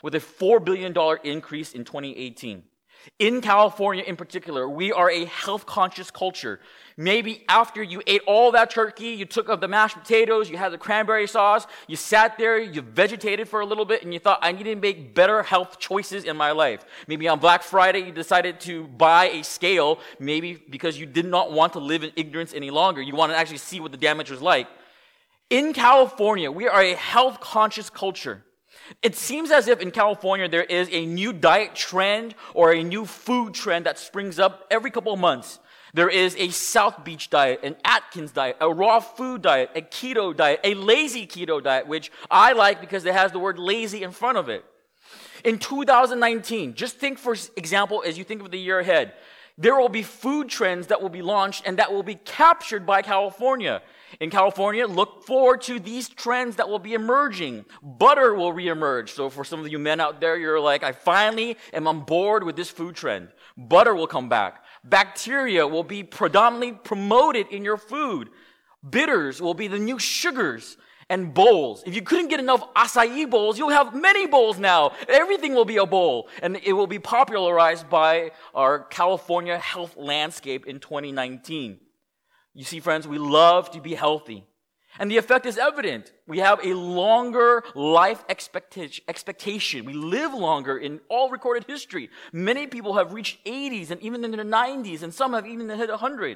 with a $4 billion increase in 2018. In California in particular, we are a health-conscious culture. Maybe after you ate all that turkey, you took up the mashed potatoes, you had the cranberry sauce, you sat there, you vegetated for a little bit, and you thought, I need to make better health choices in my life. Maybe on Black Friday, you decided to buy a scale, maybe because you did not want to live in ignorance any longer. You want to actually see what the damage was like. In California, we are a health-conscious culture. It seems as if in California there is a new diet trend or a new food trend that springs up every couple of months. There is a South Beach diet, an Atkins diet, a raw food diet, a keto diet, a lazy keto diet, which I like because it has the word lazy in front of it. In 2019, just think for example as you think of the year ahead, there will be food trends that will be launched and that will be captured by California. In California, look forward to these trends that will be emerging. Butter will reemerge. So for some of you men out there, you're like, I finally am on board with this food trend. Butter will come back. Bacteria will be predominantly promoted in your food. Bitters will be the new sugars. And bowls. If you couldn't get enough acai bowls, you'll have many bowls now. Everything will be a bowl. And it will be popularized by our California health landscape in 2019. You see, friends, we love to be healthy. And the effect is evident. We have a longer life expectation. We live longer in all recorded history. Many people have reached 80s and even in their 90s, and some have even hit 100.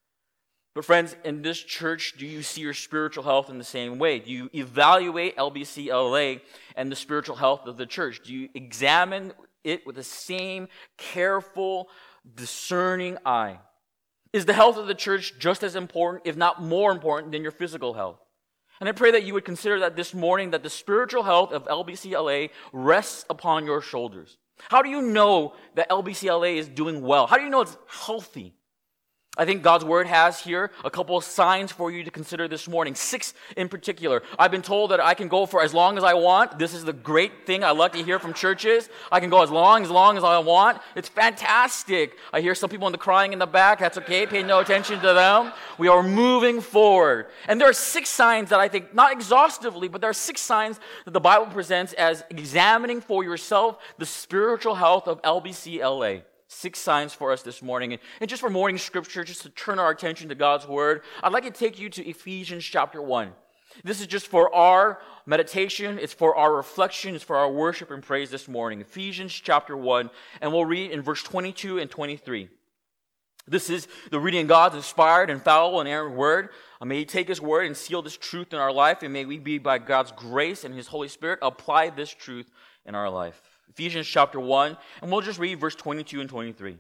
But friends, in this church, do you see your spiritual health in the same way? Do you evaluate LBC LA and the spiritual health of the church? Do you examine it with the same careful, discerning eye? Is the health of the church just as important, if not more important, than your physical health? And I pray that you would consider that this morning, that the spiritual health of LBC LA rests upon your shoulders. How do you know that LBC LA is doing well? How do you know it's healthy? I think God's Word has here a couple of signs for you to consider this morning. 6 in particular. I've been told that I can go for as long as I want. This is the great thing I like to hear from churches. I can go as long as I want. It's fantastic. I hear some people crying in the back. That's okay. Pay no attention to them. We are moving forward. And there are 6 signs that I think, not exhaustively, but there are 6 signs that the Bible presents as examining for yourself the spiritual health of LBC LA. 6 signs for us this morning. And just for morning scripture, just to turn our attention to God's Word, I'd like to take you to Ephesians chapter 1. This is just for our meditation, it's for our reflection, it's for our worship and praise this morning. Ephesians chapter 1, and we'll read in verse 22 and 23. This is the reading of God's inspired, infallible, and inerrant Word. May He take His Word and seal this truth in our life, and may we be, by God's grace and His Holy Spirit, apply this truth in our life. Ephesians chapter 1, and we'll just read verse 22 and 23.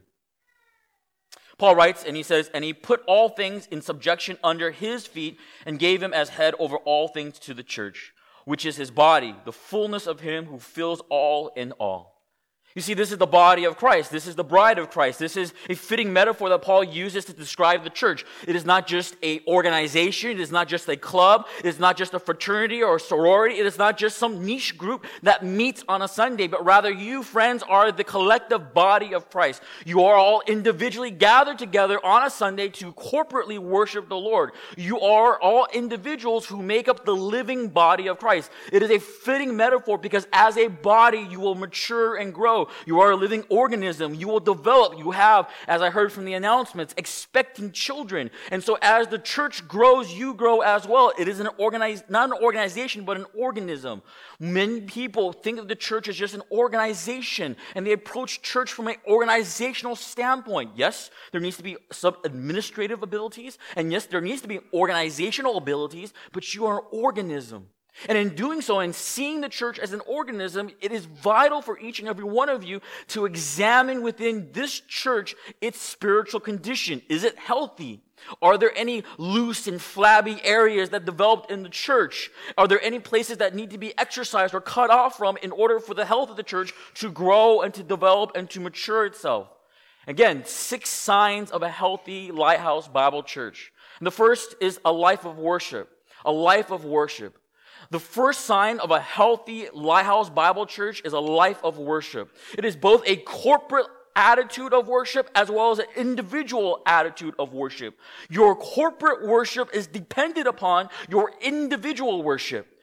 Paul writes, and he says, and he put all things in subjection under his feet and gave him as head over all things to the church, which is his body, the fullness of him who fills all in all. You see, this is the body of Christ. This is the bride of Christ. This is a fitting metaphor that Paul uses to describe the church. It is not just an organization. It is not just a club. It is not just a fraternity or a sorority. It is not just some niche group that meets on a Sunday, but rather you, friends, are the collective body of Christ. You are all individually gathered together on a Sunday to corporately worship the Lord. You are all individuals who make up the living body of Christ. It is a fitting metaphor because as a body, you will mature and grow. You are a living organism. You will develop. You have, as I heard from the announcements, expecting children. And so as the church grows, you grow as well. It is not an organization, but an organism. Many people think of the church as just an organization, and they approach church from an organizational standpoint. Yes, there needs to be some administrative abilities, and yes, there needs to be organizational abilities, but you are an organism. And in doing so, and seeing the church as an organism, it is vital for each and every one of you to examine within this church its spiritual condition. Is it healthy? Are there any loose and flabby areas that developed in the church? Are there any places that need to be exercised or cut off from in order for the health of the church to grow and to develop and to mature itself? Again, 6 signs of a healthy Lighthouse Bible Church. And the first is a life of worship. A life of worship. The first sign of a healthy Lighthouse Bible Church is a life of worship. It is both a corporate attitude of worship as well as an individual attitude of worship. Your corporate worship is dependent upon your individual worship.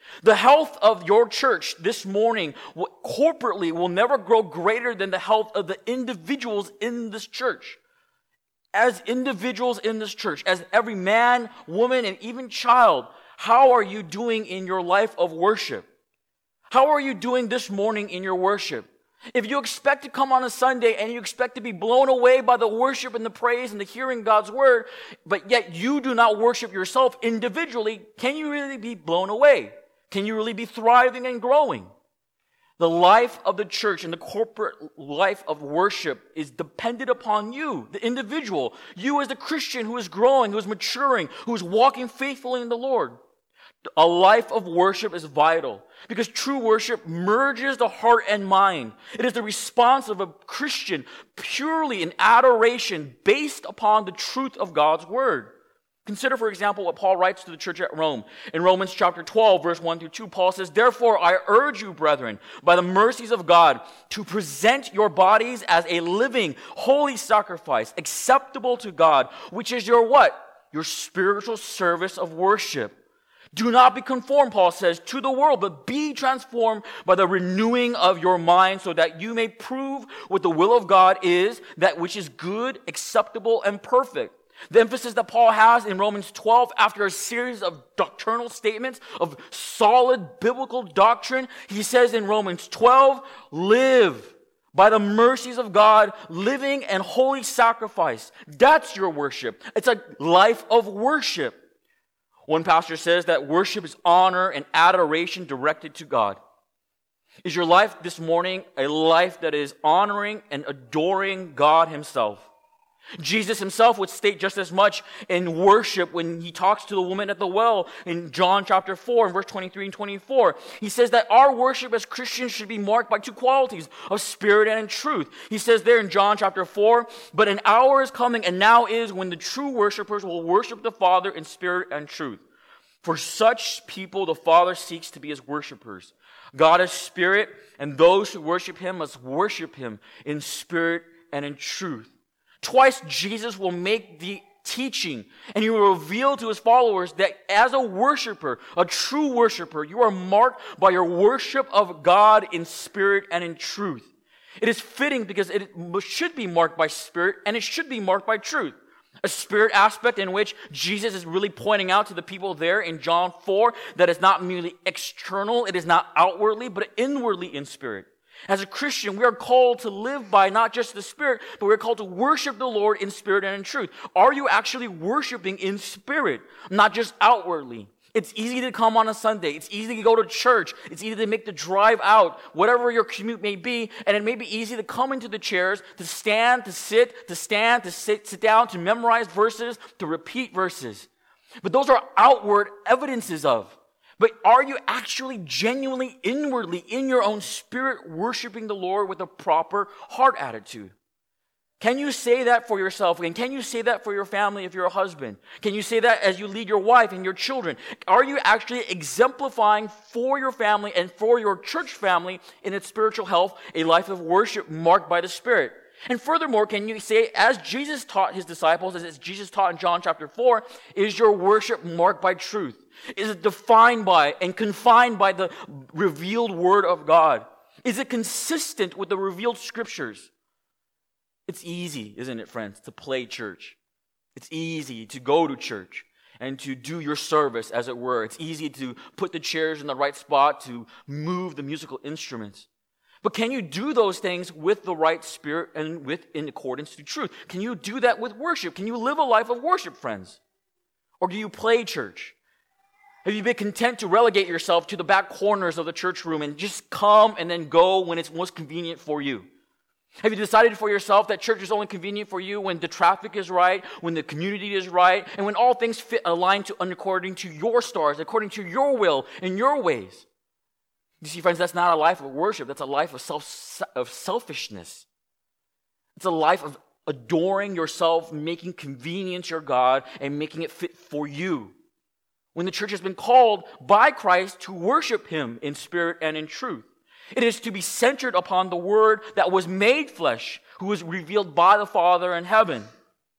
The health of your church this morning corporately will never grow greater than the health of the individuals in this church. As individuals in this church, as every man, woman, and even child, how are you doing in your life of worship? How are you doing this morning in your worship? If you expect to come on a Sunday and you expect to be blown away by the worship and the praise and the hearing God's word, but yet you do not worship yourself individually, can you really be blown away? Can you really be thriving and growing? The life of the church and the corporate life of worship is dependent upon you, the individual. You as the Christian who is growing, who is maturing, who is walking faithfully in the Lord. A life of worship is vital because true worship merges the heart and mind. It is the response of a Christian purely in adoration based upon the truth of God's word. Consider, for example, what Paul writes to the church at Rome. In Romans chapter 12, verse 1 through 2, Paul says, "Therefore I urge you, brethren, by the mercies of God, to present your bodies as a living, holy sacrifice, acceptable to God, which is your what? Your spiritual service of worship. Do not be conformed," Paul says, "to the world, but be transformed by the renewing of your mind, so that you may prove what the will of God is, that which is good, acceptable, and perfect." The emphasis that Paul has in Romans 12, after a series of doctrinal statements of solid biblical doctrine, he says in Romans 12, live by the mercies of God, living and holy sacrifice. That's your worship. It's a life of worship. One pastor says that worship is honor and adoration directed to God. Is your life this morning a life that is honoring and adoring God himself? Jesus himself would state just as much in worship when he talks to the woman at the well in John chapter 4 and verse 23 and 24. He says that our worship as Christians should be marked by two qualities, of spirit and in truth. He says there in John chapter 4, "But an hour is coming and now is when the true worshipers will worship the Father in spirit and truth. For such people the Father seeks to be his worshipers. God is spirit, and those who worship him must worship him in spirit and in truth." Twice Jesus will make the teaching, and he will reveal to his followers that as a worshiper, a true worshiper, you are marked by your worship of God in spirit and in truth. It is fitting because it should be marked by spirit and it should be marked by truth. A spirit aspect in which Jesus is really pointing out to the people there in John 4 that it's not merely external, it is not outwardly, but inwardly in spirit. As a Christian, we are called to live by not just the Spirit, but we're called to worship the Lord in spirit and in truth. Are you actually worshiping in spirit, not just outwardly? It's easy to come on a Sunday. It's easy to go to church. It's easy to make the drive out, whatever your commute may be. And it may be easy to come into the chairs, to stand, to sit, to stand, to sit down, to memorize verses, to repeat verses. But those are outward evidences of. But are you actually genuinely, inwardly, in your own spirit, worshiping the Lord with a proper heart attitude? Can you say that for yourself? And can you say that for your family if you're a husband? Can you say that as you lead your wife and your children? Are you actually exemplifying for your family and for your church family in its spiritual health a life of worship marked by the Spirit? And furthermore, can you say, as Jesus taught his disciples, as Jesus taught in John chapter 4, is your worship marked by truth? Is it defined by and confined by the revealed word of God? Is it consistent with the revealed scriptures? It's easy, isn't it, friends, to play church. It's easy to go to church and to do your service, as it were. It's easy to put the chairs in the right spot, to move the musical instruments. But can you do those things with the right spirit and in accordance to truth? Can you do that with worship? Can you live a life of worship, friends? Or do you play church? Have you been content to relegate yourself to the back corners of the church room and just come and then go when it's most convenient for you? Have you decided for yourself that church is only convenient for you when the traffic is right, when the community is right, and when all things fit aligned to according to your stars, according to your will and your ways? You see, friends, that's not a life of worship. That's a life of selfishness. It's a life of adoring yourself, making convenience your God, and making it fit for you. When the church has been called by Christ to worship him in spirit and in truth. It is to be centered upon the Word that was made flesh, who was revealed by the Father in heaven.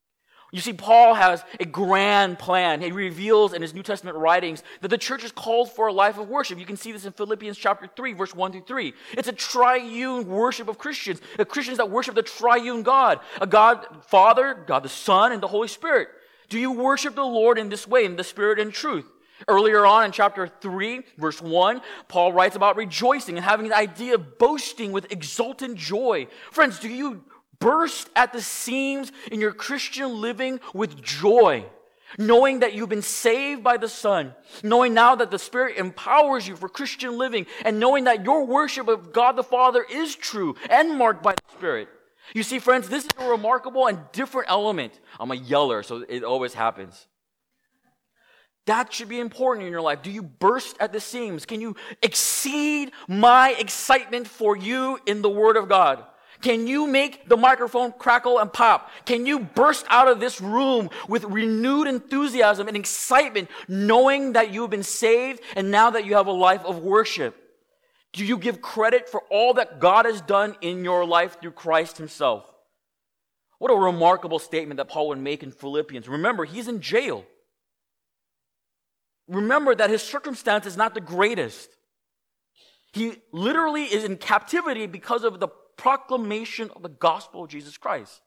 You see, Paul has a grand plan. He reveals in his New Testament writings that the church is called for a life of worship. You can see this in Philippians chapter 3, verse 1 through 3. It's a triune worship of Christians, the Christians that worship the triune God, a God Father, God the Son, and the Holy Spirit. Do you worship the Lord in this way, in the Spirit and truth? Earlier on in chapter 3, verse 1, Paul writes about rejoicing and having the idea of boasting with exultant joy. Friends, do you burst at the seams in your Christian living with joy, knowing that you've been saved by the Son, knowing now that the Spirit empowers you for Christian living, and knowing that your worship of God the Father is true and marked by the Spirit? You see, friends, this is a remarkable and different element. I'm a yeller, so it always happens. That should be important in your life. Do you burst at the seams? Can you exceed my excitement for you in the Word of God? Can you make the microphone crackle and pop? Can you burst out of this room with renewed enthusiasm and excitement, knowing that you've been saved and now that you have a life of worship? Do you give credit for all that God has done in your life through Christ himself? What a remarkable statement that Paul would make in Philippians. Remember, he's in jail. Remember that his circumstance is not the greatest. He literally is in captivity because of the proclamation of the gospel of Jesus Christ.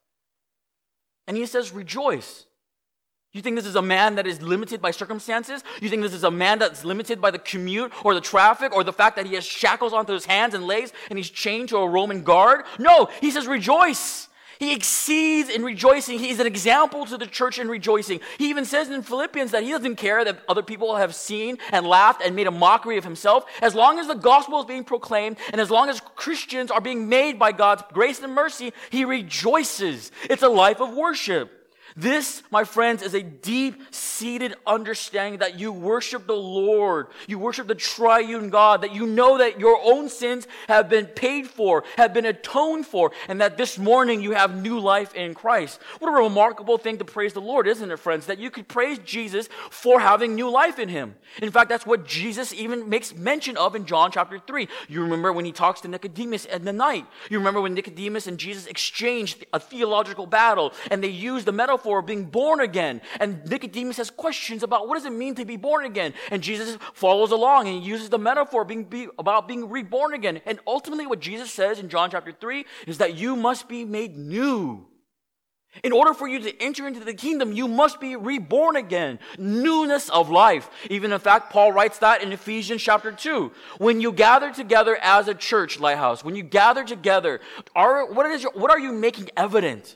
And he says, rejoice. You think this is a man that is limited by circumstances? You think this is a man that's limited by the commute or the traffic or the fact that he has shackles onto his hands and legs and he's chained to a Roman guard? No, he says rejoice. He exceeds in rejoicing. He's an example to the church in rejoicing. He even says in Philippians that he doesn't care that other people have seen and laughed and made a mockery of himself. As long as the gospel is being proclaimed and as long as Christians are being made by God's grace and mercy, he rejoices. It's a life of worship. This, my friends, is a deep-seated understanding that you worship the Lord, you worship the triune God, that you know that your own sins have been paid for, have been atoned for, and that this morning you have new life in Christ. What a remarkable thing to praise the Lord, isn't it, friends? That you could praise Jesus for having new life in him. In fact, that's what Jesus even makes mention of in John chapter 3. You remember when he talks to Nicodemus at the night. You remember when Nicodemus and Jesus exchanged a theological battle, and they used the metaphor of being born again. And Nicodemus has questions about what does it mean to be born again? And Jesus follows along and he uses the metaphor about being reborn again. And ultimately what Jesus says in John chapter 3 is that you must be made new. In order for you to enter into the kingdom, you must be reborn again. Newness of life. Even in fact, Paul writes that in Ephesians chapter 2. When you gather together as a church, Lighthouse, when you gather together, what are you making evident?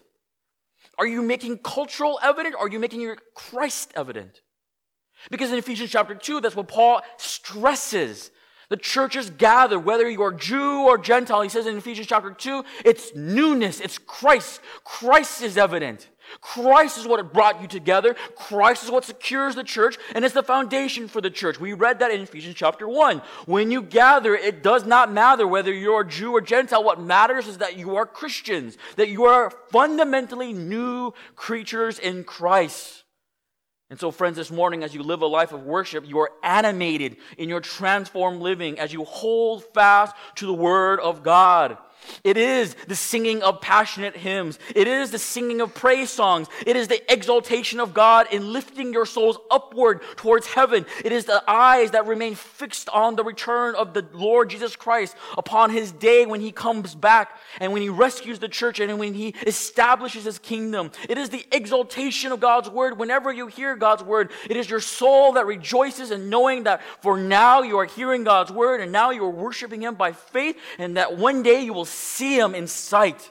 Are you making cultural evident, or are you making your Christ evident? Because in Ephesians chapter 2, that's what Paul stresses. The churches gather, whether you are Jew or Gentile. He says in Ephesians chapter 2, it's newness, it's Christ. Christ is evident. Christ is what brought you together. Christ is what secures the church, and it's the foundation for the church. We read that in Ephesians chapter 1. When you gather, it does not matter whether you're a Jew or Gentile. What matters is that you are Christians, that you are fundamentally new creatures in Christ. And so, friends, this morning, as you live a life of worship, you are animated in your transformed living as you hold fast to the Word of God. It is the singing of passionate hymns. It is the singing of praise songs. It is the exaltation of God in lifting your souls upward towards heaven. It is the eyes that remain fixed on the return of the Lord Jesus Christ upon his day when he comes back and when he rescues the church and when he establishes his kingdom. It is the exaltation of God's word. Whenever you hear God's word, it is your soul that rejoices in knowing that for now you are hearing God's word and now you are worshiping him by faith, and that one day you will see him in sight.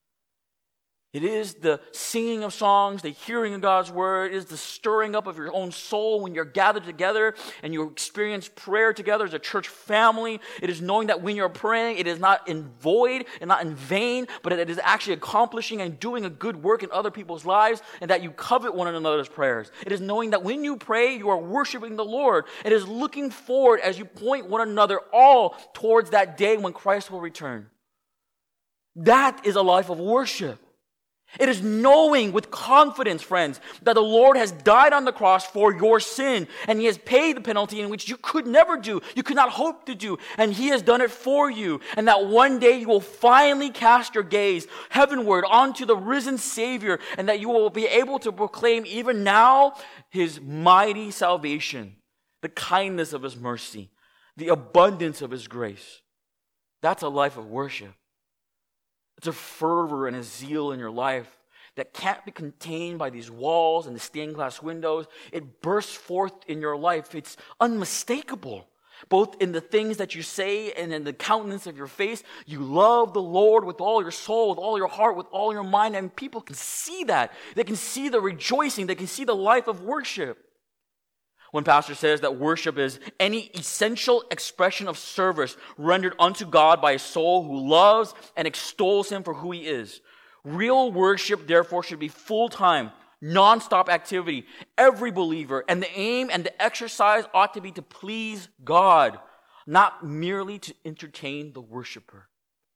It is the singing of songs, the hearing of God's word. It is the stirring up of your own soul when you're gathered together and you experience prayer together as a church family. It is knowing that when you're praying, it is not in void and not in vain, but it is actually accomplishing and doing a good work in other people's lives, and that you covet one another's prayers. It is knowing that when you pray, you are worshiping the Lord. It is looking forward as you point one another all towards that day when Christ will return. That is a life of worship. It is knowing with confidence, friends, that the Lord has died on the cross for your sin, and He has paid the penalty in which you could never do, you could not hope to do, and He has done it for you, and that one day you will finally cast your gaze heavenward onto the risen Savior, and that you will be able to proclaim even now His mighty salvation, the kindness of His mercy, the abundance of His grace. That's a life of worship. It's a fervor and a zeal in your life that can't be contained by these walls and the stained glass windows. It bursts forth in your life. It's unmistakable, both in the things that you say and in the countenance of your face. You love the Lord with all your soul, with all your heart, with all your mind, and people can see that. They can see the rejoicing. They can see the life of worship. When Pastor says that worship is any essential expression of service rendered unto God by a soul who loves and extols Him for who He is. Real worship, therefore, should be full-time, non-stop activity. Every believer, and the aim and the exercise ought to be to please God, not merely to entertain the worshiper.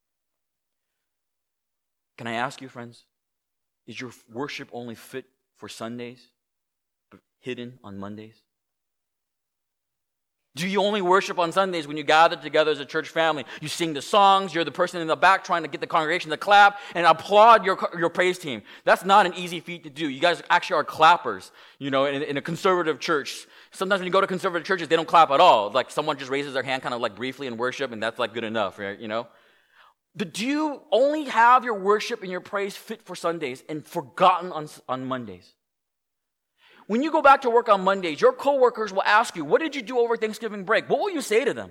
Can I ask you, friends, is your worship only fit for Sundays, but hidden on Mondays? Do you only worship on Sundays when you gather together as a church family? You sing the songs, you're the person in the back trying to get the congregation to clap and applaud your praise team. That's not an easy feat to do. You guys actually are clappers, in a conservative church. Sometimes when you go to conservative churches, they don't clap at all. Like someone just raises their hand kind of like briefly in worship, and that's like good enough, right? But do you only have your worship and your praise fit for Sundays and forgotten on Mondays? When you go back to work on Mondays, your coworkers will ask you, what did you do over Thanksgiving break? What will you say to them?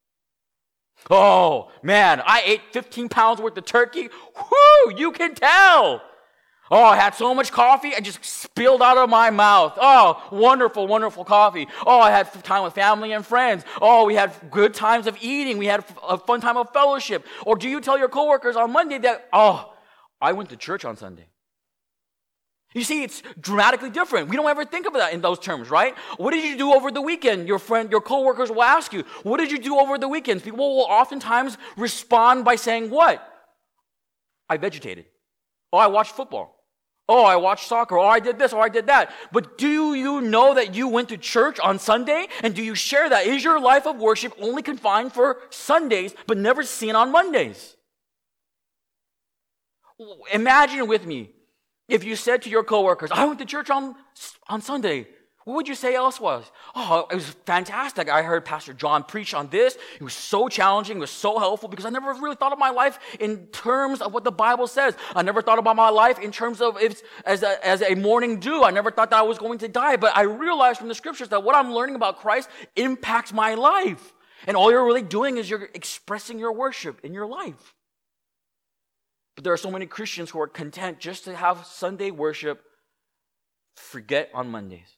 Oh, man, I ate 15 pounds worth of turkey. Whoo, you can tell. Oh, I had so much coffee, I just spilled out of my mouth. Oh, wonderful, wonderful coffee. Oh, I had time with family and friends. Oh, we had good times of eating. We had a fun time of fellowship. Or do you tell your coworkers on Monday that, oh, I went to church on Sunday? You see, it's dramatically different. We don't ever think of that in those terms, right? What did you do over the weekend? Your coworkers will ask you, what did you do over the weekends? People will oftentimes respond by saying, what? I vegetated. Oh, I watched football. Oh, I watched soccer. Oh, I did this. Oh, I did that. But do you know that you went to church on Sunday? And do you share that? Is your life of worship only confined for Sundays, but never seen on Mondays? Imagine with me, if you said to your coworkers, I went to church on Sunday, what would you say else was? Oh, it was fantastic. I heard Pastor John preach on this. It was so challenging. It was so helpful because I never really thought of my life in terms of what the Bible says. I never thought about my life in terms of as a morning dew. I never thought that I was going to die. But I realized from the scriptures that what I'm learning about Christ impacts my life. And all you're really doing is you're expressing your worship in your life. But there are so many Christians who are content just to have Sunday worship, forget on Mondays.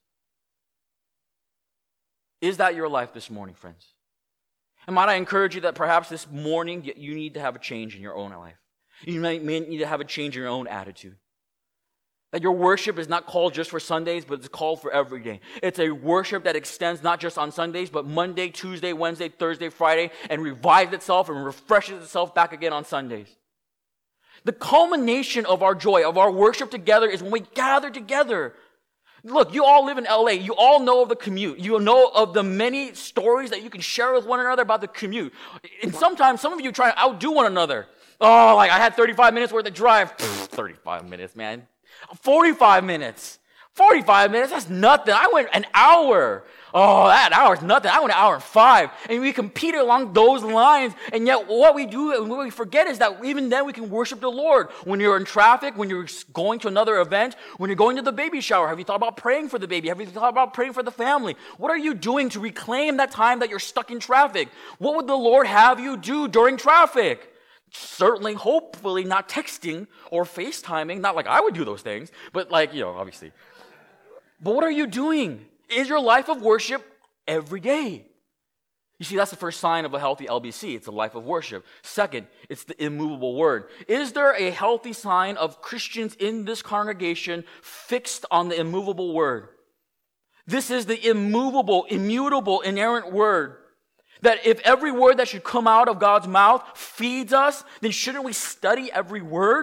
Is that your life this morning, friends? And might I encourage you that perhaps this morning you need to have a change in your own life. You may need to have a change in your own attitude. That your worship is not called just for Sundays, but it's called for every day. It's a worship that extends not just on Sundays, but Monday, Tuesday, Wednesday, Thursday, Friday, and revives itself and refreshes itself back again on Sundays. The culmination of our joy, of our worship together, is when we gather together. Look, you all live in LA. You all know of the commute. You know of the many stories that you can share with one another about the commute. And sometimes some of you try to outdo one another. Oh, like I had 35 minutes worth of drive. 35 minutes, man. 45 minutes. 45 minutes, that's nothing. I went an hour. Oh, that hour's nothing. I went an hour and 5. And we compete along those lines. And yet what we do and what we forget is that even then we can worship the Lord. When you're in traffic, when you're going to another event, when you're going to the baby shower, have you thought about praying for the baby? Have you thought about praying for the family? What are you doing to reclaim that time that you're stuck in traffic? What would the Lord have you do during traffic? Certainly, hopefully not texting or FaceTiming. Not like I would do those things, but obviously. But what are you doing? Is your life of worship every day? You see, that's the first sign of a healthy LBC. It's a life of worship. Second, it's the immovable word. Is there a healthy sign of Christians in this congregation fixed on the immovable word? This is the immovable, immutable, inerrant word. That if every word that should come out of God's mouth feeds us, then shouldn't we study every word?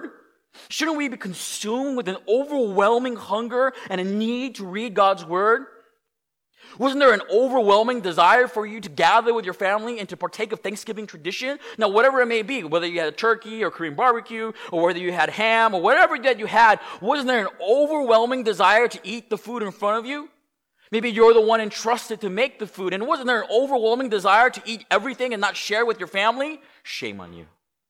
Shouldn't we be consumed with an overwhelming hunger and a need to read God's word? Wasn't there an overwhelming desire for you to gather with your family and to partake of Thanksgiving tradition? Now, whatever it may be, whether you had a turkey or Korean barbecue, or whether you had ham, or whatever that you had, wasn't there an overwhelming desire to eat the food in front of you? Maybe you're the one entrusted to make the food, and wasn't there an overwhelming desire to eat everything and not share with your family? Shame on you.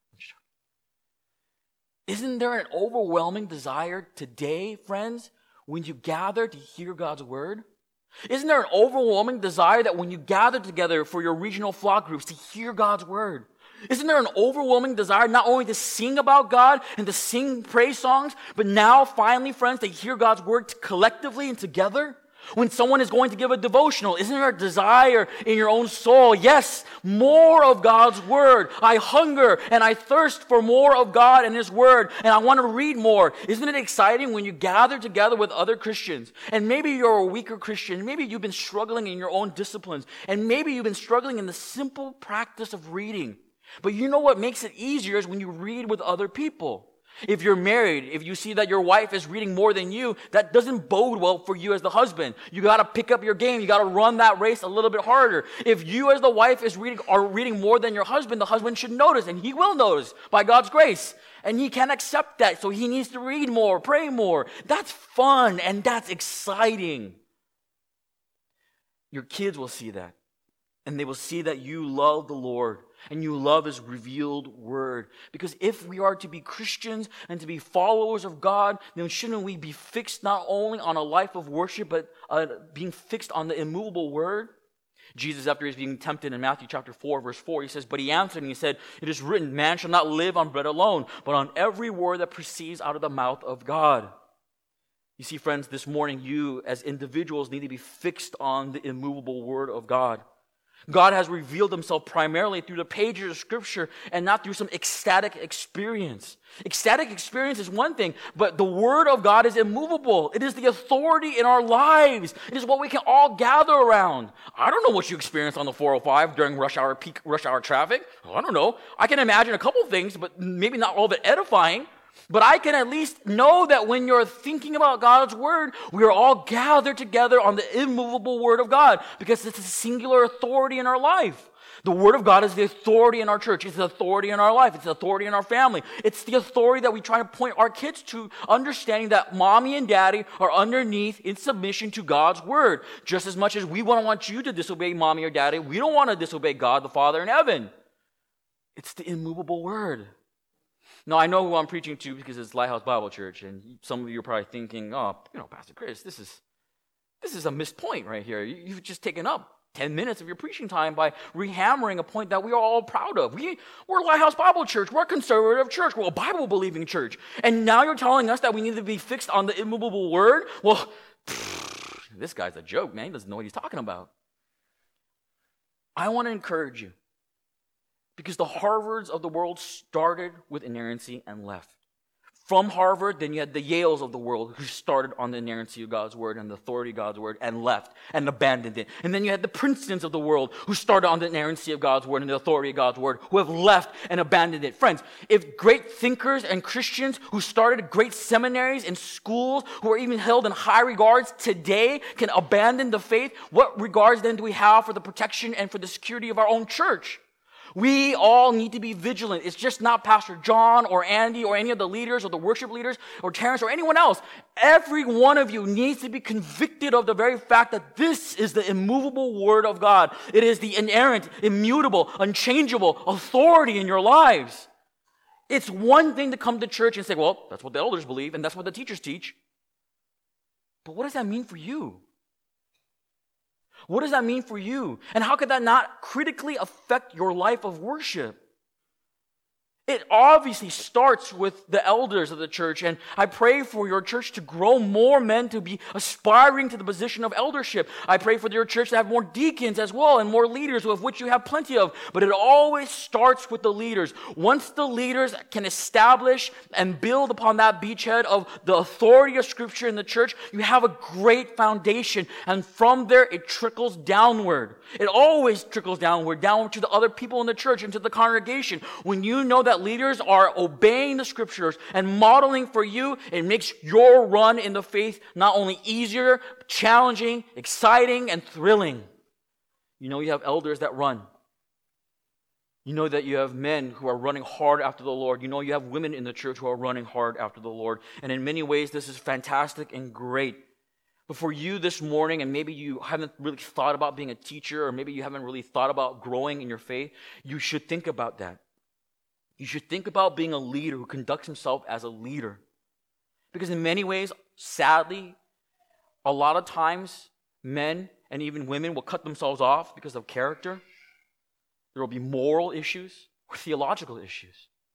Isn't there an overwhelming desire today, friends, when you gather to hear God's word? Isn't there an overwhelming desire that when you gather together for your regional flock groups to hear God's word? Isn't there an overwhelming desire not only to sing about God and to sing praise songs, but now finally, friends, to hear God's word collectively and together? When someone is going to give a devotional, isn't there a desire in your own soul? Yes, more of God's word. I hunger and I thirst for more of God and His word, and I want to read more. Isn't it exciting when you gather together with other Christians? And maybe you're a weaker Christian. Maybe you've been struggling in your own disciplines. And maybe you've been struggling in the simple practice of reading. But you know what makes it easier is when you read with other people. If you're married, if you see that your wife is reading more than you, that doesn't bode well for you as the husband. You got to pick up your game. You got to run that race a little bit harder. If you as the wife are reading more than your husband, the husband should notice, and he will notice by God's grace. And he can't accept that, so he needs to read more, pray more. That's fun and that's exciting. Your kids will see that, and they will see that you love the Lord. And you love His revealed word. Because if we are to be Christians and to be followers of God, then shouldn't we be fixed not only on a life of worship, but being fixed on the immovable word? Jesus, after He's being tempted in Matthew chapter 4, verse 4, He says, "But He answered and He said, 'It is written, man shall not live on bread alone, but on every word that proceeds out of the mouth of God.'" You see, friends, this morning you as individuals need to be fixed on the immovable word of God. God has revealed Himself primarily through the pages of Scripture and not through some ecstatic experience. Ecstatic experience is one thing, but the Word of God is immovable. It is the authority in our lives. It is what we can all gather around. I don't know what you experienced on the 405 during peak rush hour traffic. I don't know. I can imagine a couple things, but maybe not all of it edifying. But I can at least know that when you're thinking about God's word, we are all gathered together on the immovable word of God because it's a singular authority in our life. The word of God is the authority in our church. It's the authority in our life. It's the authority in our family. It's the authority that we try to point our kids to, understanding that mommy and daddy are underneath in submission to God's word. Just as much as we wouldn't want you to disobey mommy or daddy, we don't want to disobey God the Father in heaven. It's the immovable word. Now, I know who I'm preaching to because it's Lighthouse Bible Church, and some of you are probably thinking, Pastor Chris, this is a missed point right here. You've just taken up 10 minutes of your preaching time by rehammering a point that we are all proud of. We're Lighthouse Bible Church. We're a conservative church. We're a Bible-believing church. And now you're telling us that we need to be fixed on the immovable word? Well, this guy's a joke, man. He doesn't know what he's talking about. I want to encourage you. Because the Harvards of the world started with inerrancy and left. From Harvard, then you had the Yales of the world who started on the inerrancy of God's word and the authority of God's word and left and abandoned it. And then you had the Princetons of the world who started on the inerrancy of God's word and the authority of God's word who have left and abandoned it. Friends, if great thinkers and Christians who started great seminaries and schools who are even held in high regards today can abandon the faith, what regards then do we have for the protection and for the security of our own church? We all need to be vigilant. It's just not Pastor John or Andy or any of the leaders or the worship leaders or Terrence or anyone else. Every one of you needs to be convicted of the very fact that this is the immovable word of God. It is the inerrant, immutable, unchangeable authority in your lives. It's one thing to come to church and say, well, that's what the elders believe and that's what the teachers teach. But what does that mean for you? What does that mean for you? And how could that not critically affect your life of worship? It obviously starts with the elders of the church, and I pray for your church to grow more men to be aspiring to the position of eldership. I pray for your church to have more deacons as well and more leaders, of which you have plenty of. But it always starts with the leaders. Once the leaders can establish and build upon that beachhead of the authority of Scripture in the church, you have a great foundation. And from there, it trickles downward. It always trickles downward to the other people in the church and to the congregation. When you know that that leaders are obeying the scriptures and modeling for you, it makes your run in the faith not only easier, but challenging, exciting, and thrilling. You know you have elders that run. You know that you have men who are running hard after the Lord. You know you have women in the church who are running hard after the Lord. And in many ways, this is fantastic and great. But for you this morning, and maybe you haven't really thought about being a teacher, or maybe you haven't really thought about growing in your faith, you should think about that. You should think about being a leader who conducts himself as a leader. Because in many ways, sadly, a lot of times, men and even women will cut themselves off because of character. There will be moral issues or theological issues.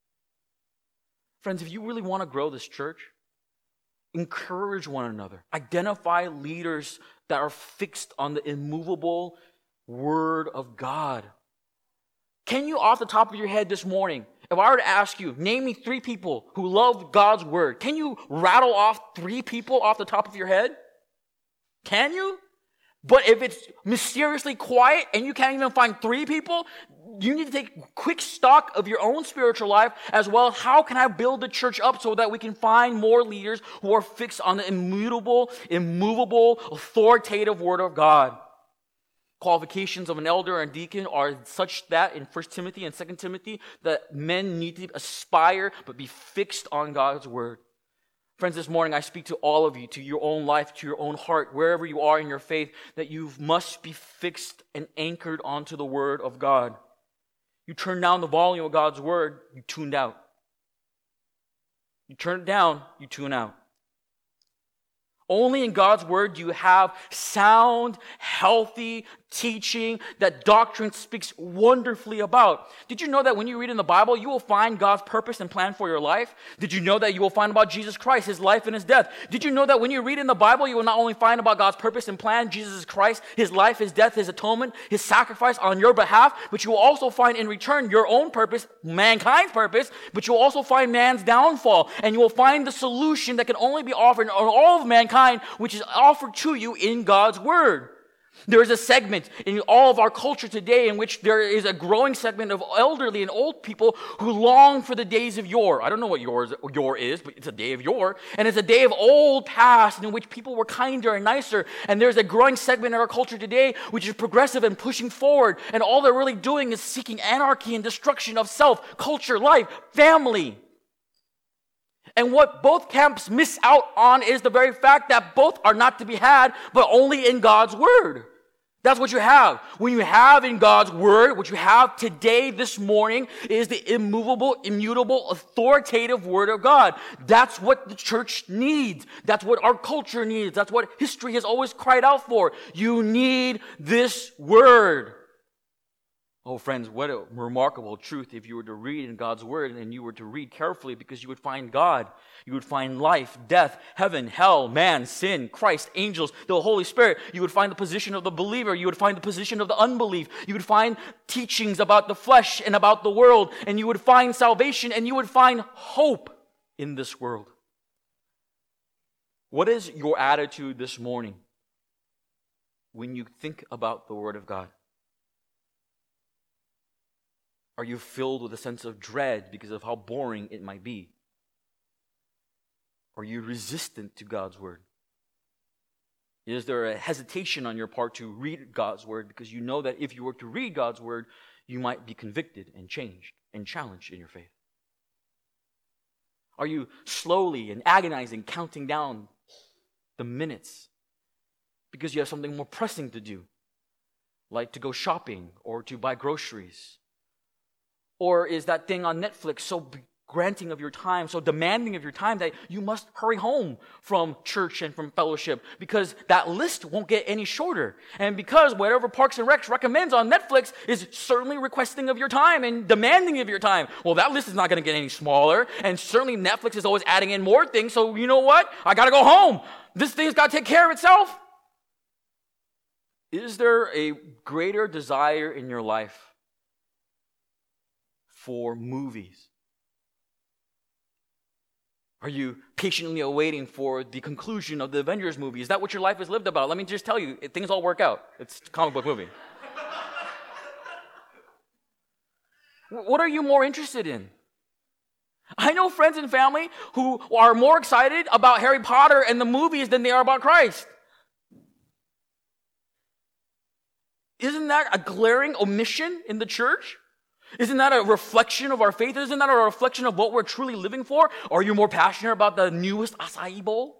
Friends, if you really want to grow this church, encourage one another. Identify leaders that are fixed on the immovable Word of God. Can you, off the top of your head this morning, if I were to ask you, name me 3 people who love God's Word, can you rattle off 3 people off the top of your head? Can you? But if it's mysteriously quiet and you can't even find 3 people, you need to take quick stock of your own spiritual life as well. How can I build the church up so that we can find more leaders who are fixed on the immutable, immovable, authoritative Word of God? Qualifications of an elder and deacon are such that in 1 Timothy and 2 Timothy that men need to aspire but be fixed on God's Word. Friends, this morning I speak to all of you, to your own life, to your own heart, wherever you are in your faith, that you must be fixed and anchored onto the Word of God. You turn down the volume of God's Word, you tuned out. You turn it down, you tune out. Only in God's Word do you have sound, healthy teaching that doctrine speaks wonderfully about. Did you know that when you read in the Bible, you will find God's purpose and plan for your life? Did you know that you will find about Jesus Christ, His life and His death? Did you know that when you read in the Bible, you will not only find about God's purpose and plan, Jesus Christ, His life, His death, His atonement, His sacrifice on your behalf, but you will also find in return your own purpose, mankind's purpose, but you will also find man's downfall, and you will find the solution that can only be offered on all of mankind, which is offered to you in God's Word. There is a segment in all of our culture today in which there is a growing segment of elderly and old people who long for the days of yore. I don't know what yore is, but it's a day of yore. And it's a day of old past in which people were kinder and nicer. And there's a growing segment in our culture today which is progressive and pushing forward. And all they're really doing is seeking anarchy and destruction of self, culture, life, family. And what both camps miss out on is the very fact that both are not to be had, but only in God's Word. That's what you have. When you have in God's Word, what you have today, this morning, is the immovable, immutable, authoritative Word of God. That's what the church needs. That's what our culture needs. That's what history has always cried out for. You need this Word. Oh, friends, what a remarkable truth if you were to read in God's Word and you were to read carefully, because you would find God. You would find life, death, heaven, hell, man, sin, Christ, angels, the Holy Spirit. You would find the position of the believer. You would find the position of the unbelief. You would find teachings about the flesh and about the world. And you would find salvation and you would find hope in this world. What is your attitude this morning when you think about the Word of God? Are you filled with a sense of dread because of how boring it might be? Are you resistant to God's Word? Is there a hesitation on your part to read God's Word because you know that if you were to read God's Word, you might be convicted and changed and challenged in your faith? Are you slowly and agonizing counting down the minutes because you have something more pressing to do, like to go shopping or to buy groceries? Or is that thing on Netflix so granting of your time, so demanding of your time that you must hurry home from church and from fellowship because that list won't get any shorter? And because whatever Parks and Rec recommends on Netflix is certainly requesting of your time and demanding of your time, well, that list is not going to get any smaller. And certainly Netflix is always adding in more things. So you know what? I got to go home. This thing's got to take care of itself. Is there a greater desire in your life for movies? Are you patiently awaiting for the conclusion of the Avengers movie? Is that what your life is lived about? Let me just tell you, things all work out. It's a comic book movie. What are you more interested in? I know friends and family who are more excited about Harry Potter and the movies than they are about Christ. Isn't that a glaring omission in the church? Isn't that a reflection of our faith? Isn't that a reflection of what we're truly living for? Are you more passionate about the newest acai bowl?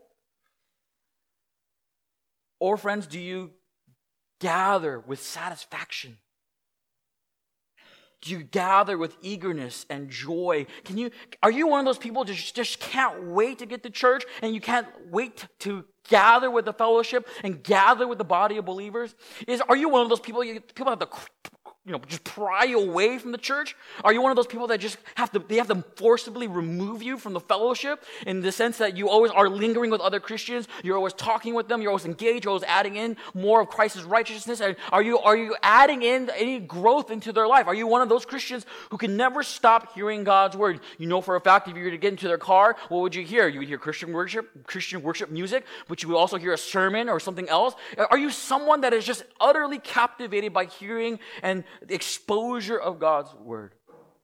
Or, friends, do you gather with satisfaction? Do you gather with eagerness and joy? Are you one of those people who just can't wait to get to church and you can't wait to gather with the fellowship and gather with the body of believers? Are you one of those people have to just pry you away from the church? Are you one of those people that just have to forcibly remove you from the fellowship in the sense that you always are lingering with other Christians, you're always talking with them, you're always engaged, you're always adding in more of Christ's righteousness? And are you adding in any growth into their life? Are you one of those Christians who can never stop hearing God's word? You know for a fact if you were to get into their car, what would you hear? You would hear Christian worship music, but you would also hear a sermon or something else. Are you someone that is just utterly captivated by hearing and the exposure of God's word?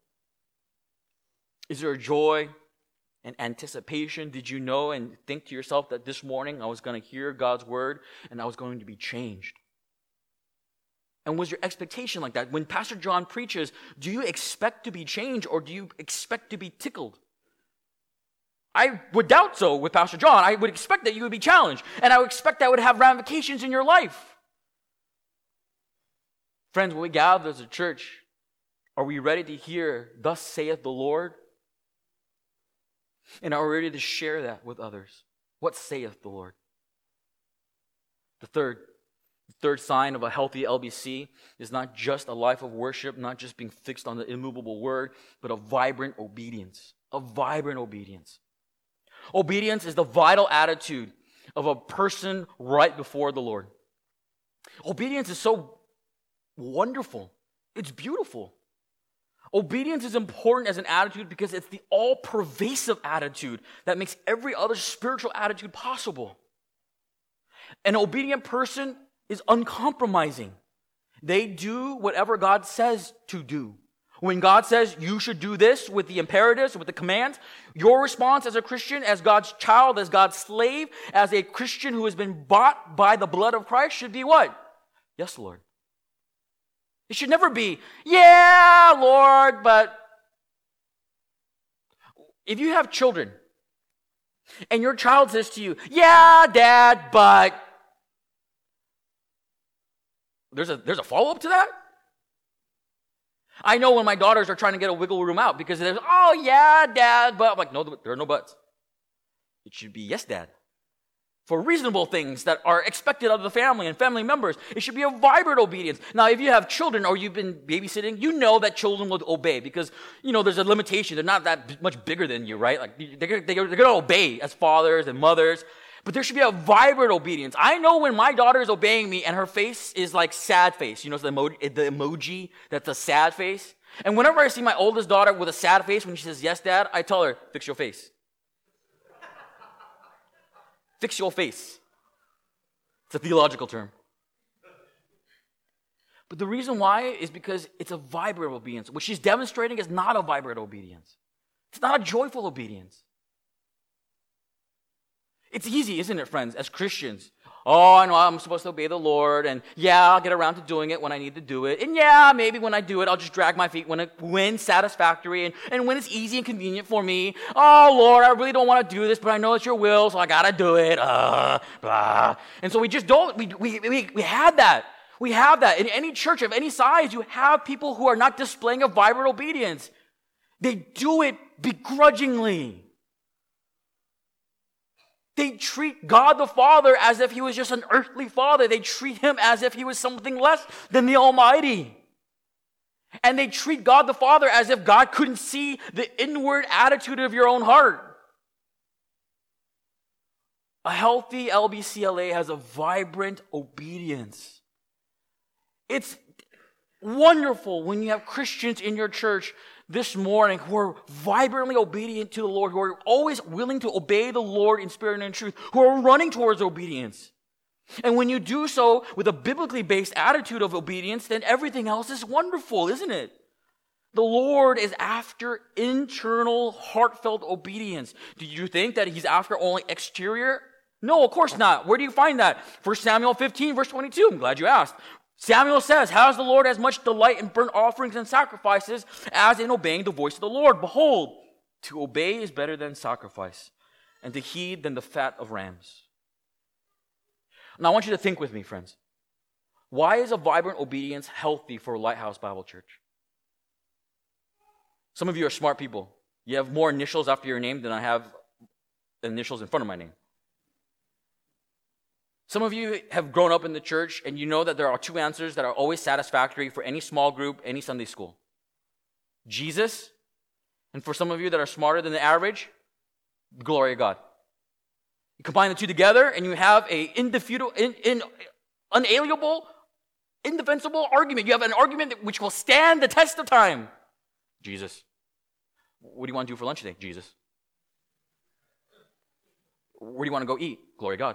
Is there a joy and anticipation? Did you know and think to yourself that this morning I was going to hear God's word and I was going to be changed? And was your expectation like that? When Pastor John preaches, do you expect to be changed or do you expect to be tickled? I would doubt so with Pastor John. I would expect that you would be challenged, and I would expect that would have ramifications in your life. Friends, when we gather as a church, are we ready to hear, "Thus saith the Lord"? And are we ready to share that with others? What saith the Lord? The third sign of a healthy LBC is not just a life of worship, not just being fixed on the immovable word, but a vibrant obedience. A vibrant obedience. Obedience is the vital attitude of a person right before the Lord. Obedience is so wonderful. It's beautiful. Obedience is important as an attitude because it's the all-pervasive attitude that makes every other spiritual attitude possible. An obedient person is uncompromising. They do whatever God says to do. When God says you should do this with the imperatives, with the commands, your response as a Christian, as God's child, as God's slave, as a Christian who has been bought by the blood of Christ should be what? Yes, Lord. It should never be, "Yeah, Lord," but if you have children and your child says to you, "Yeah, Dad, but," there's a follow-up to that? I know when my daughters are trying to get a wiggle room out because they're, "Oh, yeah, Dad, but," I'm like, no, there are no buts. It should be, "Yes, Dad." For reasonable things that are expected of the family and family members. It should be a vibrant obedience. Now, if you have children or you've been babysitting, you know that children will obey because, there's a limitation. They're not that much bigger than you, right? Like, they're going to obey as fathers and mothers. But there should be a vibrant obedience. I know when my daughter is obeying me and her face is like sad face. The emoji that's a sad face. And whenever I see my oldest daughter with a sad face when she says, "Yes, Dad," I tell her, "Fix your face. Fix your face." It's a theological term. But the reason why is because it's a vibrant obedience. What she's demonstrating is not a vibrant obedience. It's not a joyful obedience. It's easy, isn't it, friends, as Christians? "Oh, I know I'm supposed to obey the Lord, and yeah, I'll get around to doing it when I need to do it. And yeah, maybe when I do it, I'll just drag my feet when satisfactory and when it's easy and convenient for me. Oh, Lord, I really don't want to do this, but I know it's your will, so I got to do it. Blah." And so we just don't, we have that. We have that. In any church of any size, you have people who are not displaying a vibrant obedience. They do it begrudgingly. They treat God the Father as if he was just an earthly father. They treat him as if he was something less than the Almighty. And they treat God the Father as if God couldn't see the inward attitude of your own heart. A healthy LBCLA has a vibrant obedience. It's wonderful when you have Christians in your church this morning who are vibrantly obedient to the Lord, who are always willing to obey the Lord in spirit and in truth, who are running towards obedience. And when you do so with a biblically based attitude of obedience, then everything else is wonderful, isn't it? The Lord is after internal, heartfelt obedience. Do you think that he's after only exterior? No, of course not. Where do you find that? 1 Samuel 15, verse 22. I'm glad you asked. Samuel says, "Has the Lord as much delight in burnt offerings and sacrifices as in obeying the voice of the Lord? Behold, to obey is better than sacrifice, and to heed than the fat of rams." Now I want you to think with me, friends. Why is a vibrant obedience healthy for Lighthouse Bible Church? Some of you are smart people. You have more initials after your name than I have initials in front of my name. Some of you have grown up in the church and you know that there are two answers that are always satisfactory for any small group, any Sunday school. Jesus, and for some of you that are smarter than the average, the glory of God. You combine the two together and you have a unalienable, indefensible argument. You have an argument which will stand the test of time. Jesus. What do you want to do for lunch today? Jesus. Where do you want to go eat? Glory to God.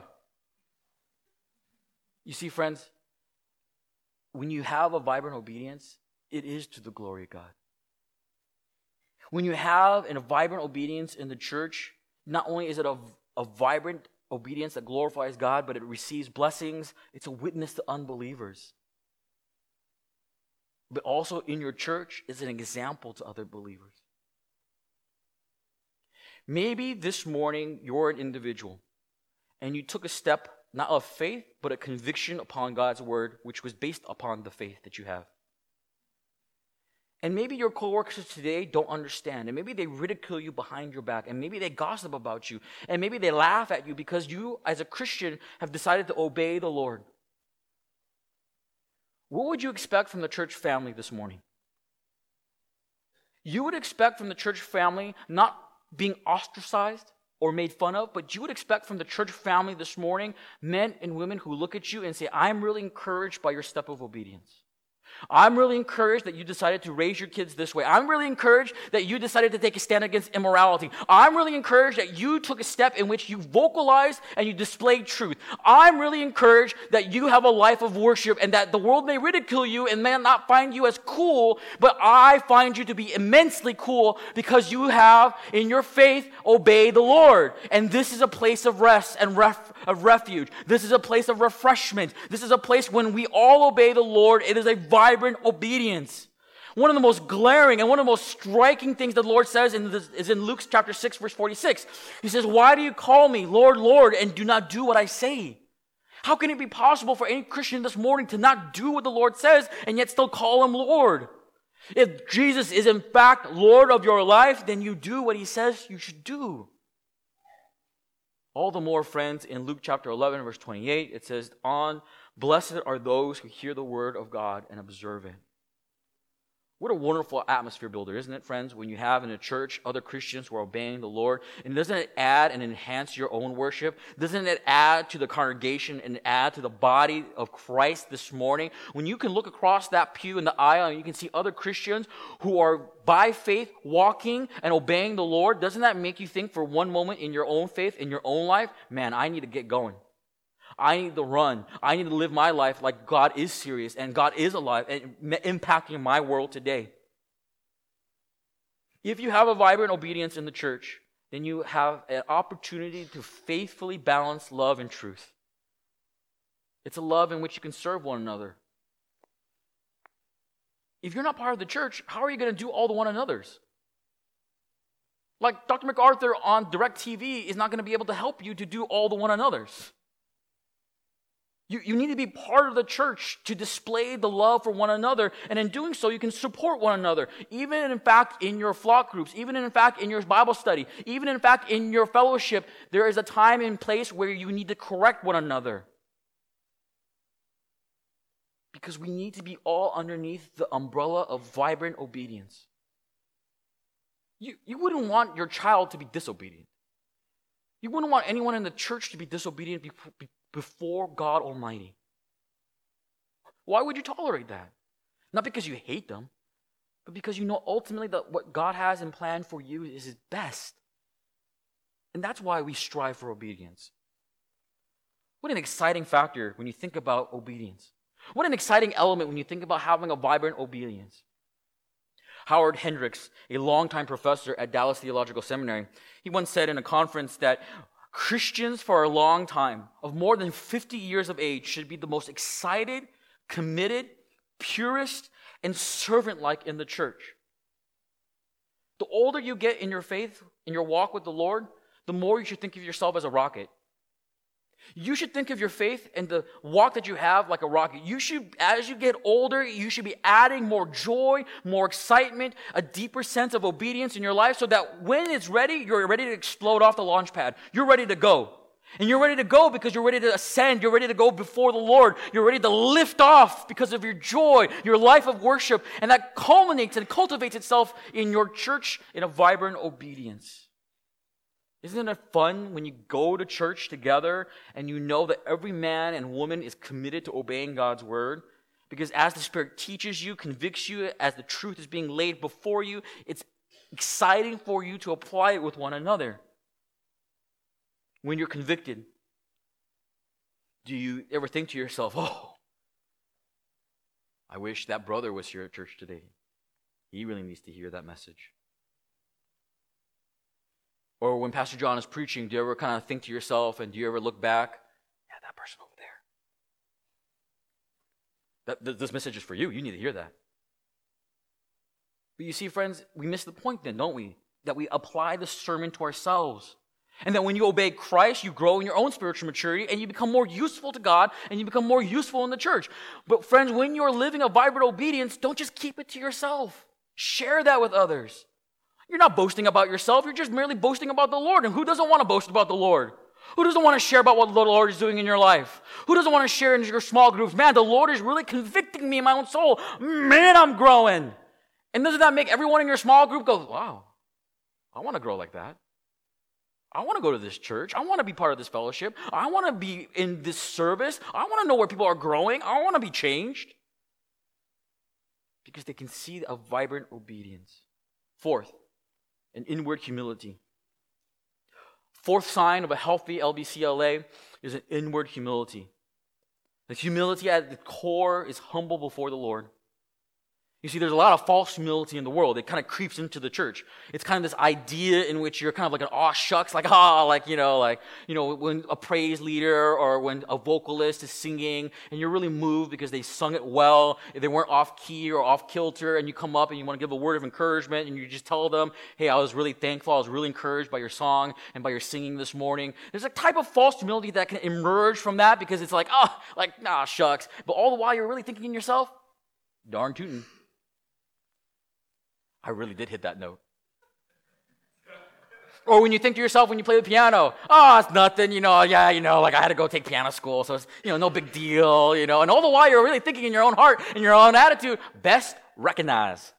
You see, friends, when you have a vibrant obedience, it is to the glory of God. When you have a vibrant obedience in the church, not only is it a vibrant obedience that glorifies God, but it receives blessings. It's a witness to unbelievers. But also in your church is an example to other believers. Maybe this morning you're an individual and you took a step not of faith, but a conviction upon God's word, which was based upon the faith that you have. And maybe your coworkers today don't understand, and maybe they ridicule you behind your back, and maybe they gossip about you, and maybe they laugh at you because you, as a Christian, have decided to obey the Lord. What would you expect from the church family this morning? You would expect from the church family not being ostracized or made fun of, but you would expect from the church family this morning men and women who look at you and say, "I'm really encouraged by your step of obedience. I'm really encouraged that you decided to raise your kids this way. I'm really encouraged that you decided to take a stand against immorality. I'm really encouraged that you took a step in which you vocalized and you displayed truth. I'm really encouraged that you have a life of worship and that the world may ridicule you and may not find you as cool, but I find you to be immensely cool because you have, in your faith, obeyed the Lord. And this is a place of rest and of refuge. This is a place of refreshment. This is a place when we all obey the Lord. It is a vibrant obedience. One of the most glaring and one of the most striking things the Lord says is in Luke chapter 6, verse 46. He says, "Why do you call me Lord, Lord, and do not do what I say?" How can it be possible for any Christian this morning to not do what the Lord says and yet still call him Lord? If Jesus is in fact Lord of your life, then you do what he says you should do. All the more, friends, in Luke chapter 11, verse 28, it says, "Blessed are those who hear the word of God and observe it." What a wonderful atmosphere builder, isn't it, friends, when you have in a church other Christians who are obeying the Lord? And doesn't it add and enhance your own worship? Doesn't it add to the congregation and add to the body of Christ this morning? When you can look across that pew in the aisle and you can see other Christians who are by faith walking and obeying the Lord, doesn't that make you think for one moment in your own faith, in your own life, man, I need to get going. I need to run. I need to live my life like God is serious and God is alive and impacting my world today. If you have a vibrant obedience in the church, then you have an opportunity to faithfully balance love and truth. It's a love in which you can serve one another. If you're not part of the church, how are you going to do all the one another's? Like Dr. MacArthur on DirecTV is not going to be able to help you to do all the one another's. You need to be part of the church to display the love for one another. And in doing so, you can support one another. Even in fact, in your flock groups, even in fact, in your Bible study, even in fact, in your fellowship, there is a time and place where you need to correct one another. Because we need to be all underneath the umbrella of vibrant obedience. You wouldn't want your child to be disobedient. You wouldn't want anyone in the church to be disobedient before God Almighty. Why would you tolerate that? Not because you hate them, but because you know ultimately that what God has in plan for you is His best. And that's why we strive for obedience. What an exciting factor when you think about obedience. What an exciting element when you think about having a vibrant obedience. Howard Hendricks, a longtime professor at Dallas Theological Seminary, he once said in a conference that Christians for a long time, of more than 50 years of age, should be the most excited, committed, purest, and servant-like in the church. The older you get in your faith, in your walk with the Lord, the more you should think of yourself as a rocket. You should think of your faith and the walk that you have like a rocket. You should, as you get older, you should be adding more joy, more excitement, a deeper sense of obedience in your life so that when it's ready, you're ready to explode off the launch pad. You're ready to go. And you're ready to go because you're ready to ascend. You're ready to go before the Lord. You're ready to lift off because of your joy, your life of worship. And that culminates and cultivates itself in your church in a vibrant obedience. Isn't it fun when you go to church together and you know that every man and woman is committed to obeying God's word? Because as the Spirit teaches you, convicts you, as the truth is being laid before you, it's exciting for you to apply it with one another. When you're convicted, do you ever think to yourself, oh, I wish that brother was here at church today. He really needs to hear that message. Or when Pastor John is preaching, do you ever kind of think to yourself and do you ever look back? Yeah, that person over there. This message is for you. You need to hear that. But you see, friends, we miss the point then, don't we? That we apply the sermon to ourselves. And that when you obey Christ, you grow in your own spiritual maturity and you become more useful to God and you become more useful in the church. But friends, when you're living a vibrant obedience, don't just keep it to yourself. Share that with others. You're not boasting about yourself. You're just merely boasting about the Lord. And who doesn't want to boast about the Lord? Who doesn't want to share about what the Lord is doing in your life? Who doesn't want to share in your small groups? Man, the Lord is really convicting me in my own soul. Man, I'm growing. And doesn't that make everyone in your small group go, wow, I want to grow like that. I want to go to this church. I want to be part of this fellowship. I want to be in this service. I want to know where people are growing. I want to be changed. Because they can see a vibrant obedience. Fourth, an inward humility. Fourth sign of a healthy LBCLA is an inward humility. The humility at the core is humble before the Lord. You see, there's a lot of false humility in the world. It kind of creeps into the church. It's kind of this idea in which you're kind of like an aw shucks, like when a praise leader or when a vocalist is singing and you're really moved because they sung it well, they weren't off key or off kilter, and you come up and you want to give a word of encouragement and you just tell them, hey, I was really thankful, I was really encouraged by your song and by your singing this morning. There's a type of false humility that can emerge from that because it's like, nah, shucks. But all the while you're really thinking in yourself, darn tootin'. I really did hit that note. Or when you think to yourself when you play the piano, it's nothing, I had to go take piano school, so it's, no big deal, and all the while you're really thinking in your own heart, in your own attitude, best recognize.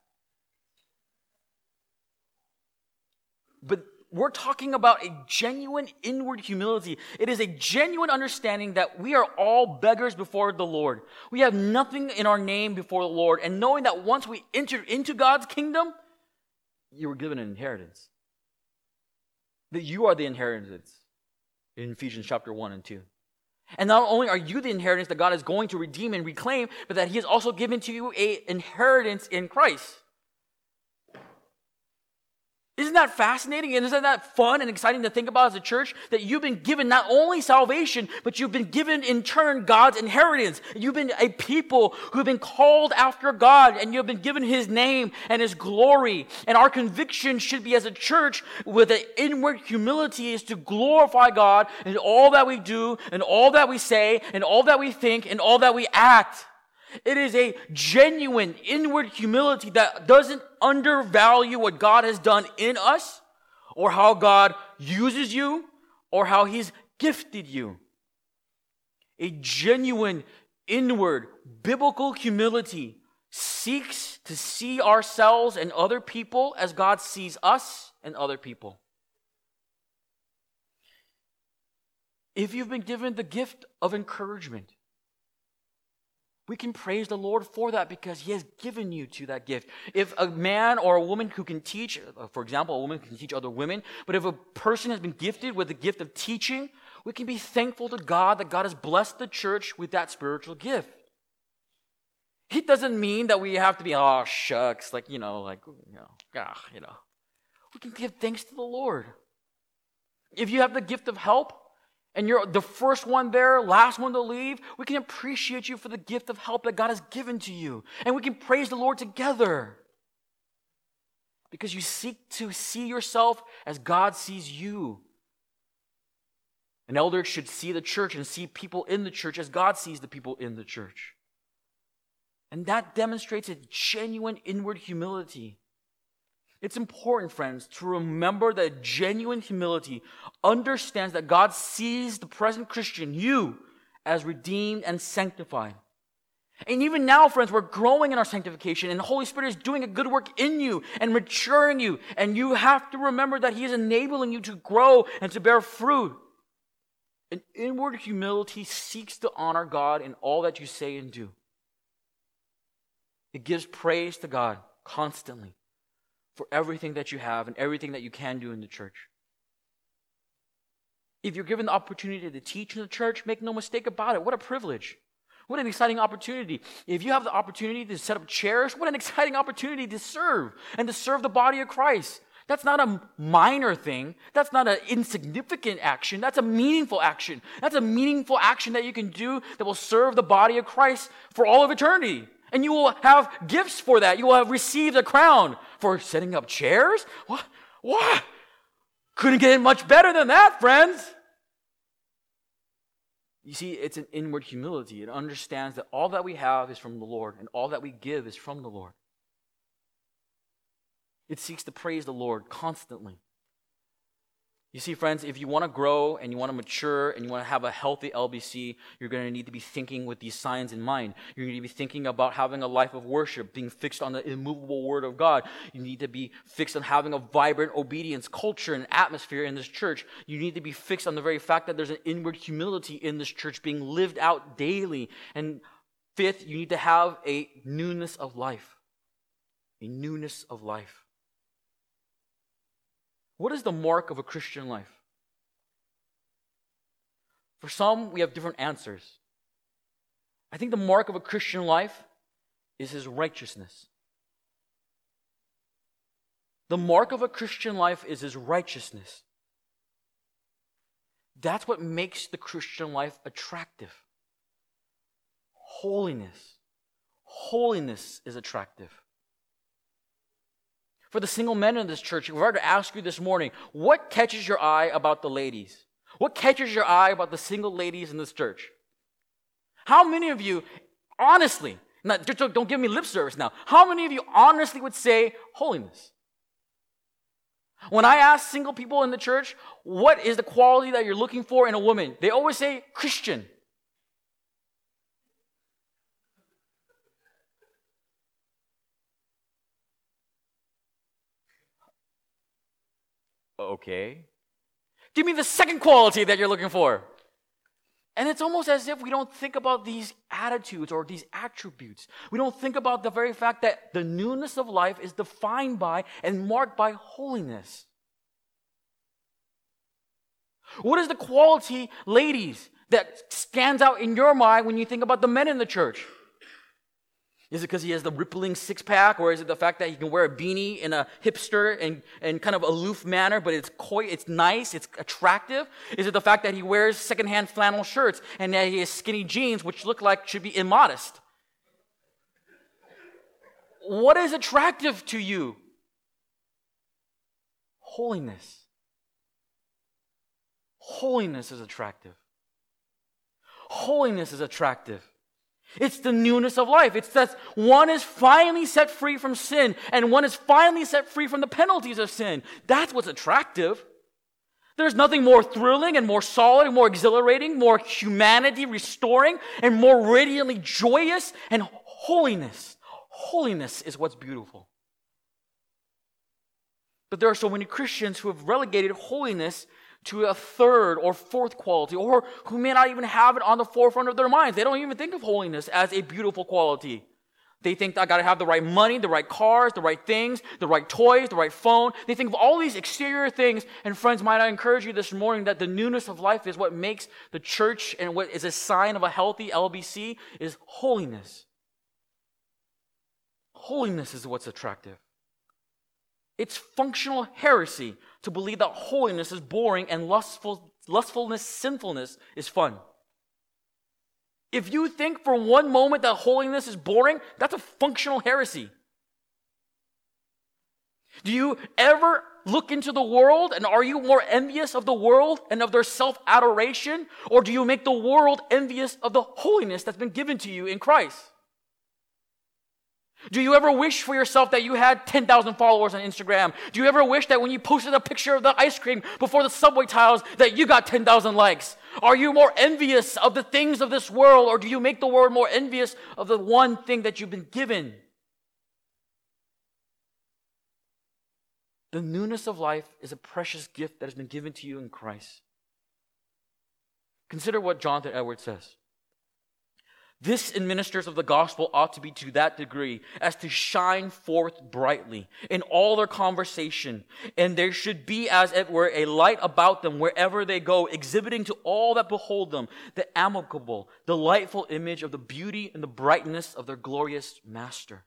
But we're talking about a genuine inward humility. It is a genuine understanding that we are all beggars before the Lord. We have nothing in our name before the Lord. And knowing that once we enter into God's kingdom, you were given an inheritance. That you are the inheritance in Ephesians chapter 1 and 2. And not only are you the inheritance that God is going to redeem and reclaim, but that He has also given to you an inheritance in Christ. Isn't that fascinating? And isn't that fun and exciting to think about as a church? That you've been given not only salvation, but you've been given in turn God's inheritance. You've been a people who have been called after God, and you've been given His name and His glory. And our conviction should be as a church with an inward humility is to glorify God in all that we do, and all that we say, and all that we think, and all that we act. It is a genuine inward humility that doesn't undervalue what God has done in us, or how God uses you, or how He's gifted you. A genuine inward biblical humility seeks to see ourselves and other people as God sees us and other people. If you've been given the gift of encouragement, we can praise the Lord for that because He has given you to that gift. If a man or a woman who can teach, for example, a woman can teach other women, but if a person has been gifted with the gift of teaching, we can be thankful to God that God has blessed the church with that spiritual gift. It doesn't mean that we have to be, oh, shucks, We can give thanks to the Lord. If you have the gift of help, and you're the first one there, last one to leave, we can appreciate you for the gift of help that God has given to you. And we can praise the Lord together. Because you seek to see yourself as God sees you. An elder should see the church and see people in the church as God sees the people in the church. And that demonstrates a genuine inward humility. It's important, friends, to remember that genuine humility understands that God sees the present Christian, you, as redeemed and sanctified. And even now, friends, we're growing in our sanctification, and the Holy Spirit is doing a good work in you and maturing you. And you have to remember that He is enabling you to grow and to bear fruit. An inward humility seeks to honor God in all that you say and do. It gives praise to God constantly for everything that you have and everything that you can do in the church. If you're given the opportunity to teach in the church, make no mistake about it. What a privilege. What an exciting opportunity. If you have the opportunity to set up chairs, what an exciting opportunity to serve and to serve the body of Christ. That's not a minor thing. That's not an insignificant action. That's a meaningful action. That's a meaningful action that you can do that will serve the body of Christ for all of eternity. And you will have gifts for that. You will have received a crown for setting up chairs. What? Couldn't get it much better than that, friends. You see, it's an inward humility. It understands that all that we have is from the Lord, and all that we give is from the Lord. It seeks to praise the Lord constantly. You see, friends, if you want to grow and you want to mature and you want to have a healthy LBC, you're going to need to be thinking with these signs in mind. You're going to be thinking about having a life of worship, being fixed on the immovable Word of God. You need to be fixed on having a vibrant obedience culture and atmosphere in this church. You need to be fixed on the very fact that there's an inward humility in this church being lived out daily. And fifth, you need to have a newness of life. A newness of life. What is the mark of a Christian life? For some, we have different answers. I think the mark of a Christian life is his righteousness. The mark of a Christian life is his righteousness. That's what makes the Christian life attractive. Holiness. Holiness is attractive. For the single men in this church, if I were to ask you this morning, what catches your eye about the ladies? What catches your eye about the single ladies in this church? How many of you, honestly, don't give me lip service now, how many of you honestly would say holiness? When I ask single people in the church, what is the quality that you're looking for in a woman? They always say Christian. Okay. Give me the second quality that you're looking for. And it's almost as if we don't think about these attitudes or these attributes. We don't think about the very fact that the newness of life is defined by and marked by holiness. What is the quality, ladies, that stands out in your mind when you think about the men in the church? Is it because he has the rippling six-pack, or is it the fact that he can wear a beanie in a hipster and kind of aloof manner, but it's coy, it's nice, it's attractive? Is it the fact that he wears secondhand flannel shirts and that he has skinny jeans, which look like should be immodest? What is attractive to you? Holiness. Holiness is attractive. Holiness is attractive. It's the newness of life. It's that one is finally set free from sin and one is finally set free from the penalties of sin. That's what's attractive. There's nothing more thrilling and more solid and more exhilarating, more humanity restoring and more radiantly joyous and holiness. Holiness is what's beautiful. But there are so many Christians who have relegated holiness to a third or fourth quality, or who may not even have it on the forefront of their minds. They don't even think of holiness as a beautiful quality. They think, I got to have the right money, the right cars, the right things, the right toys, the right phone. They think of all these exterior things. And friends, might I encourage you this morning that the newness of life is what makes the church, and what is a sign of a healthy LBC is holiness. Holiness is what's attractive. It's functional heresy to believe that holiness is boring and lustfulness, sinfulness is fun. If you think for one moment that holiness is boring, that's a functional heresy. Do you ever look into the world and are you more envious of the world and of their self-adoration? Or do you make the world envious of the holiness that's been given to you in Christ? Do you ever wish for yourself that you had 10,000 followers on Instagram? Do you ever wish that when you posted a picture of the ice cream before the subway tiles that you got 10,000 likes? Are you more envious of the things of this world, or do you make the world more envious of the one thing that you've been given? The newness of life is a precious gift that has been given to you in Christ. Consider what Jonathan Edwards says. This in ministers of the gospel ought to be to that degree as to shine forth brightly in all their conversation, and there should be, as it were, a light about them wherever they go, exhibiting to all that behold them the amicable, delightful image of the beauty and the brightness of their glorious Master.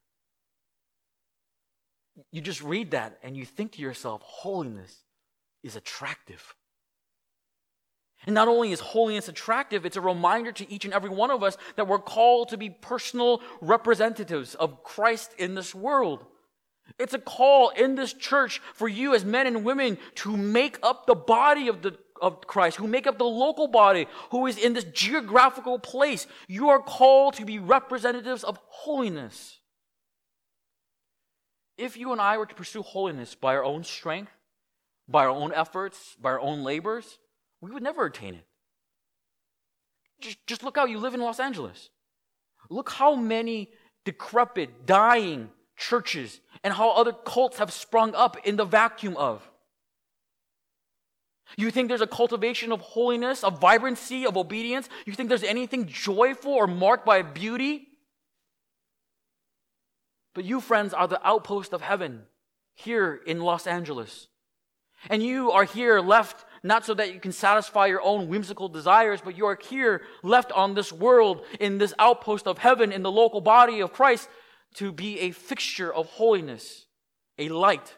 You just read that and you think to yourself, holiness is attractive. And not only is holiness attractive, it's a reminder to each and every one of us that we're called to be personal representatives of Christ in this world. It's a call in this church for you as men and women to make up the body of Christ, who make up the local body, who is in this geographical place. You are called to be representatives of holiness. If you and I were to pursue holiness by our own strength, by our own efforts, by our own labors, we would never attain it. Just look how you live in Los Angeles. Look how many decrepit, dying churches and how other cults have sprung up in the vacuum of. You think there's a cultivation of holiness, of vibrancy, of obedience? You think there's anything joyful or marked by beauty? But you, friends, are the outpost of heaven here in Los Angeles. And you are here left not so that you can satisfy your own whimsical desires, but you are here left on this world in this outpost of heaven in the local body of Christ to be a fixture of holiness, a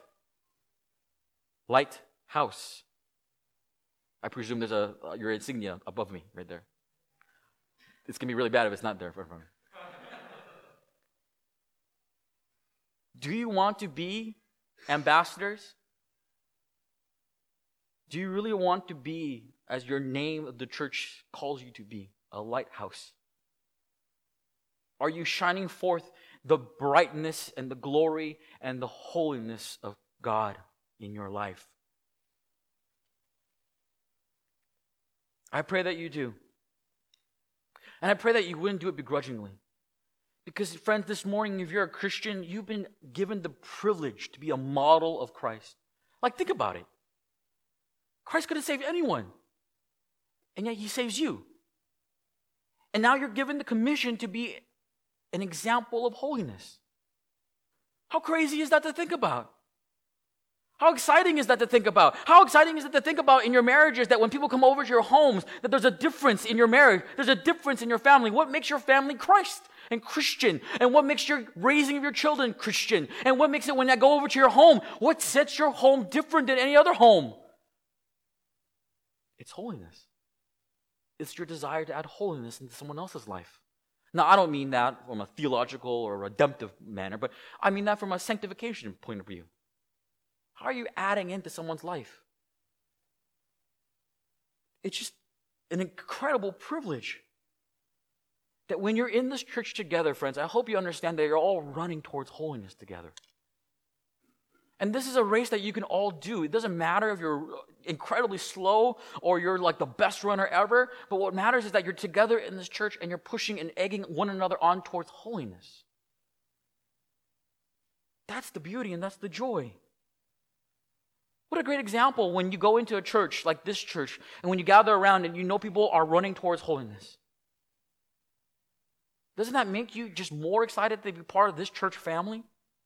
lighthouse. I presume there's your insignia above me right there. It's going to be really bad if it's not there. Do you want to be ambassadors? Do you really want to be, as your name of the church calls you to be, a lighthouse? Are you shining forth the brightness and the glory and the holiness of God in your life? I pray that you do. And I pray that you wouldn't do it begrudgingly. Because, friends, this morning, if you're a Christian, you've been given the privilege to be a model of Christ. Like, think about it. Christ could have saved anyone, and yet he saves you. And now you're given the commission to be an example of holiness. How crazy is that to think about? How exciting is that to think about? How exciting is it to think about in your marriages that when people come over to your homes, that there's a difference in your marriage, there's a difference in your family. What makes your family Christ and Christian? And what makes your raising of your children Christian? And what makes it when I go over to your home, what sets your home different than any other home? It's holiness. It's your desire to add holiness into someone else's life. Now, I don't mean that from a theological or redemptive manner, but I mean that from a sanctification point of view. How are you adding into someone's life? It's just an incredible privilege that when you're in this church together, friends, I hope you understand that you're all running towards holiness together. And this is a race that you can all do. It doesn't matter if you're incredibly slow or you're like the best runner ever, but what matters is that you're together in this church and you're pushing and egging one another on towards holiness. That's the beauty and that's the joy. What a great example when you go into a church like this church and when you gather around and you know people are running towards holiness. Doesn't that make you just more excited to be part of this church family?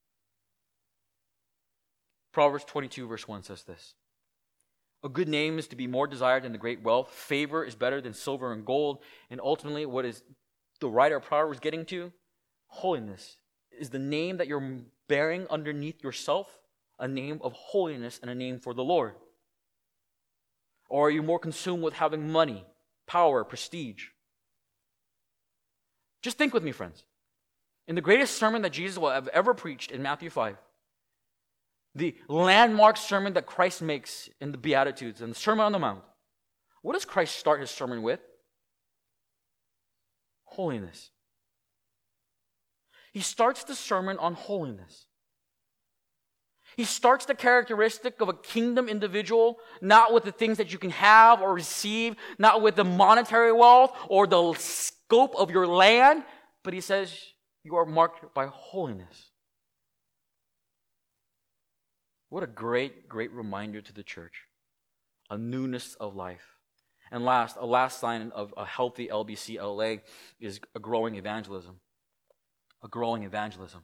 Proverbs 22 verse 1 says this. A good name is to be more desired than the great wealth. Favor is better than silver and gold. And ultimately, what is the writer of Proverbs getting to? Holiness Is the name that you're bearing underneath yourself a name of holiness and a name for the Lord? Or are you more consumed with having money, power, prestige? Just think with me, friends. In the greatest sermon that Jesus will have ever preached in Matthew 5, the landmark sermon that Christ makes in the Beatitudes and the Sermon on the Mount, what does Christ start his sermon with? Holiness. He starts the sermon on holiness. He starts the characteristic of a kingdom individual, not with the things that you can have or receive, not with the monetary wealth or the scope of your land, but he says you are marked by holiness. What a great, great reminder to the church. A newness of life. And last, a last sign of a healthy LBC LA is a growing evangelism. A growing evangelism.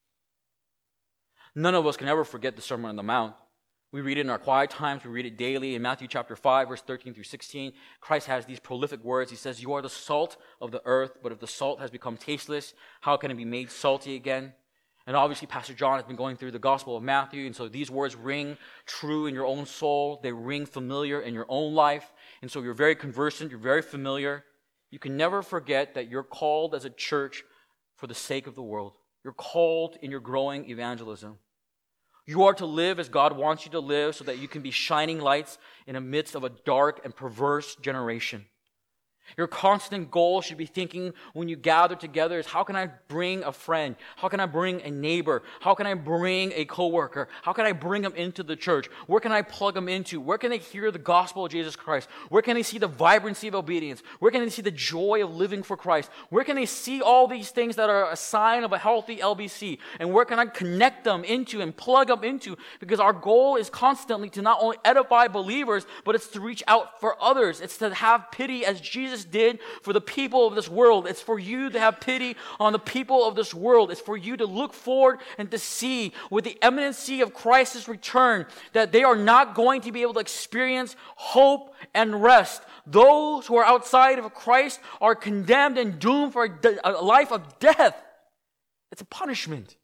None of us can ever forget the Sermon on the Mount. We read it in our quiet times. We read it daily. In Matthew chapter 5, verse 13 through 16, Christ has these prolific words. He says, "You are the salt of the earth, but if the salt has become tasteless, how can it be made salty again?" And obviously, Pastor John has been going through the Gospel of Matthew, and so these words ring true in your own soul. They ring familiar in your own life. And so you're very conversant, you're very familiar. You can never forget that you're called as a church for the sake of the world. You're called in your growing evangelism. You are to live as God wants you to live so that you can be shining lights in the midst of a dark and perverse generation. Your constant goal should be thinking when you gather together is, how can I bring a friend? How can I bring a neighbor? How can I bring a coworker? How can I bring them into the church? Where can I plug them into? Where can they hear the gospel of Jesus Christ? Where can they see the vibrancy of obedience? Where can they see the joy of living for Christ? Where can they see all these things that are a sign of a healthy LBC? And where can I connect them into and plug them into? Because our goal is constantly to not only edify believers, but it's to reach out for others. It's to have pity as Jesus did for the people of this world. It's for you to have pity on the people of this world. It's for you to look forward and to see with the imminency of Christ's return that they are not going to be able to experience hope and rest. Those who are outside of Christ are condemned and doomed for a life of death. It's a punishment.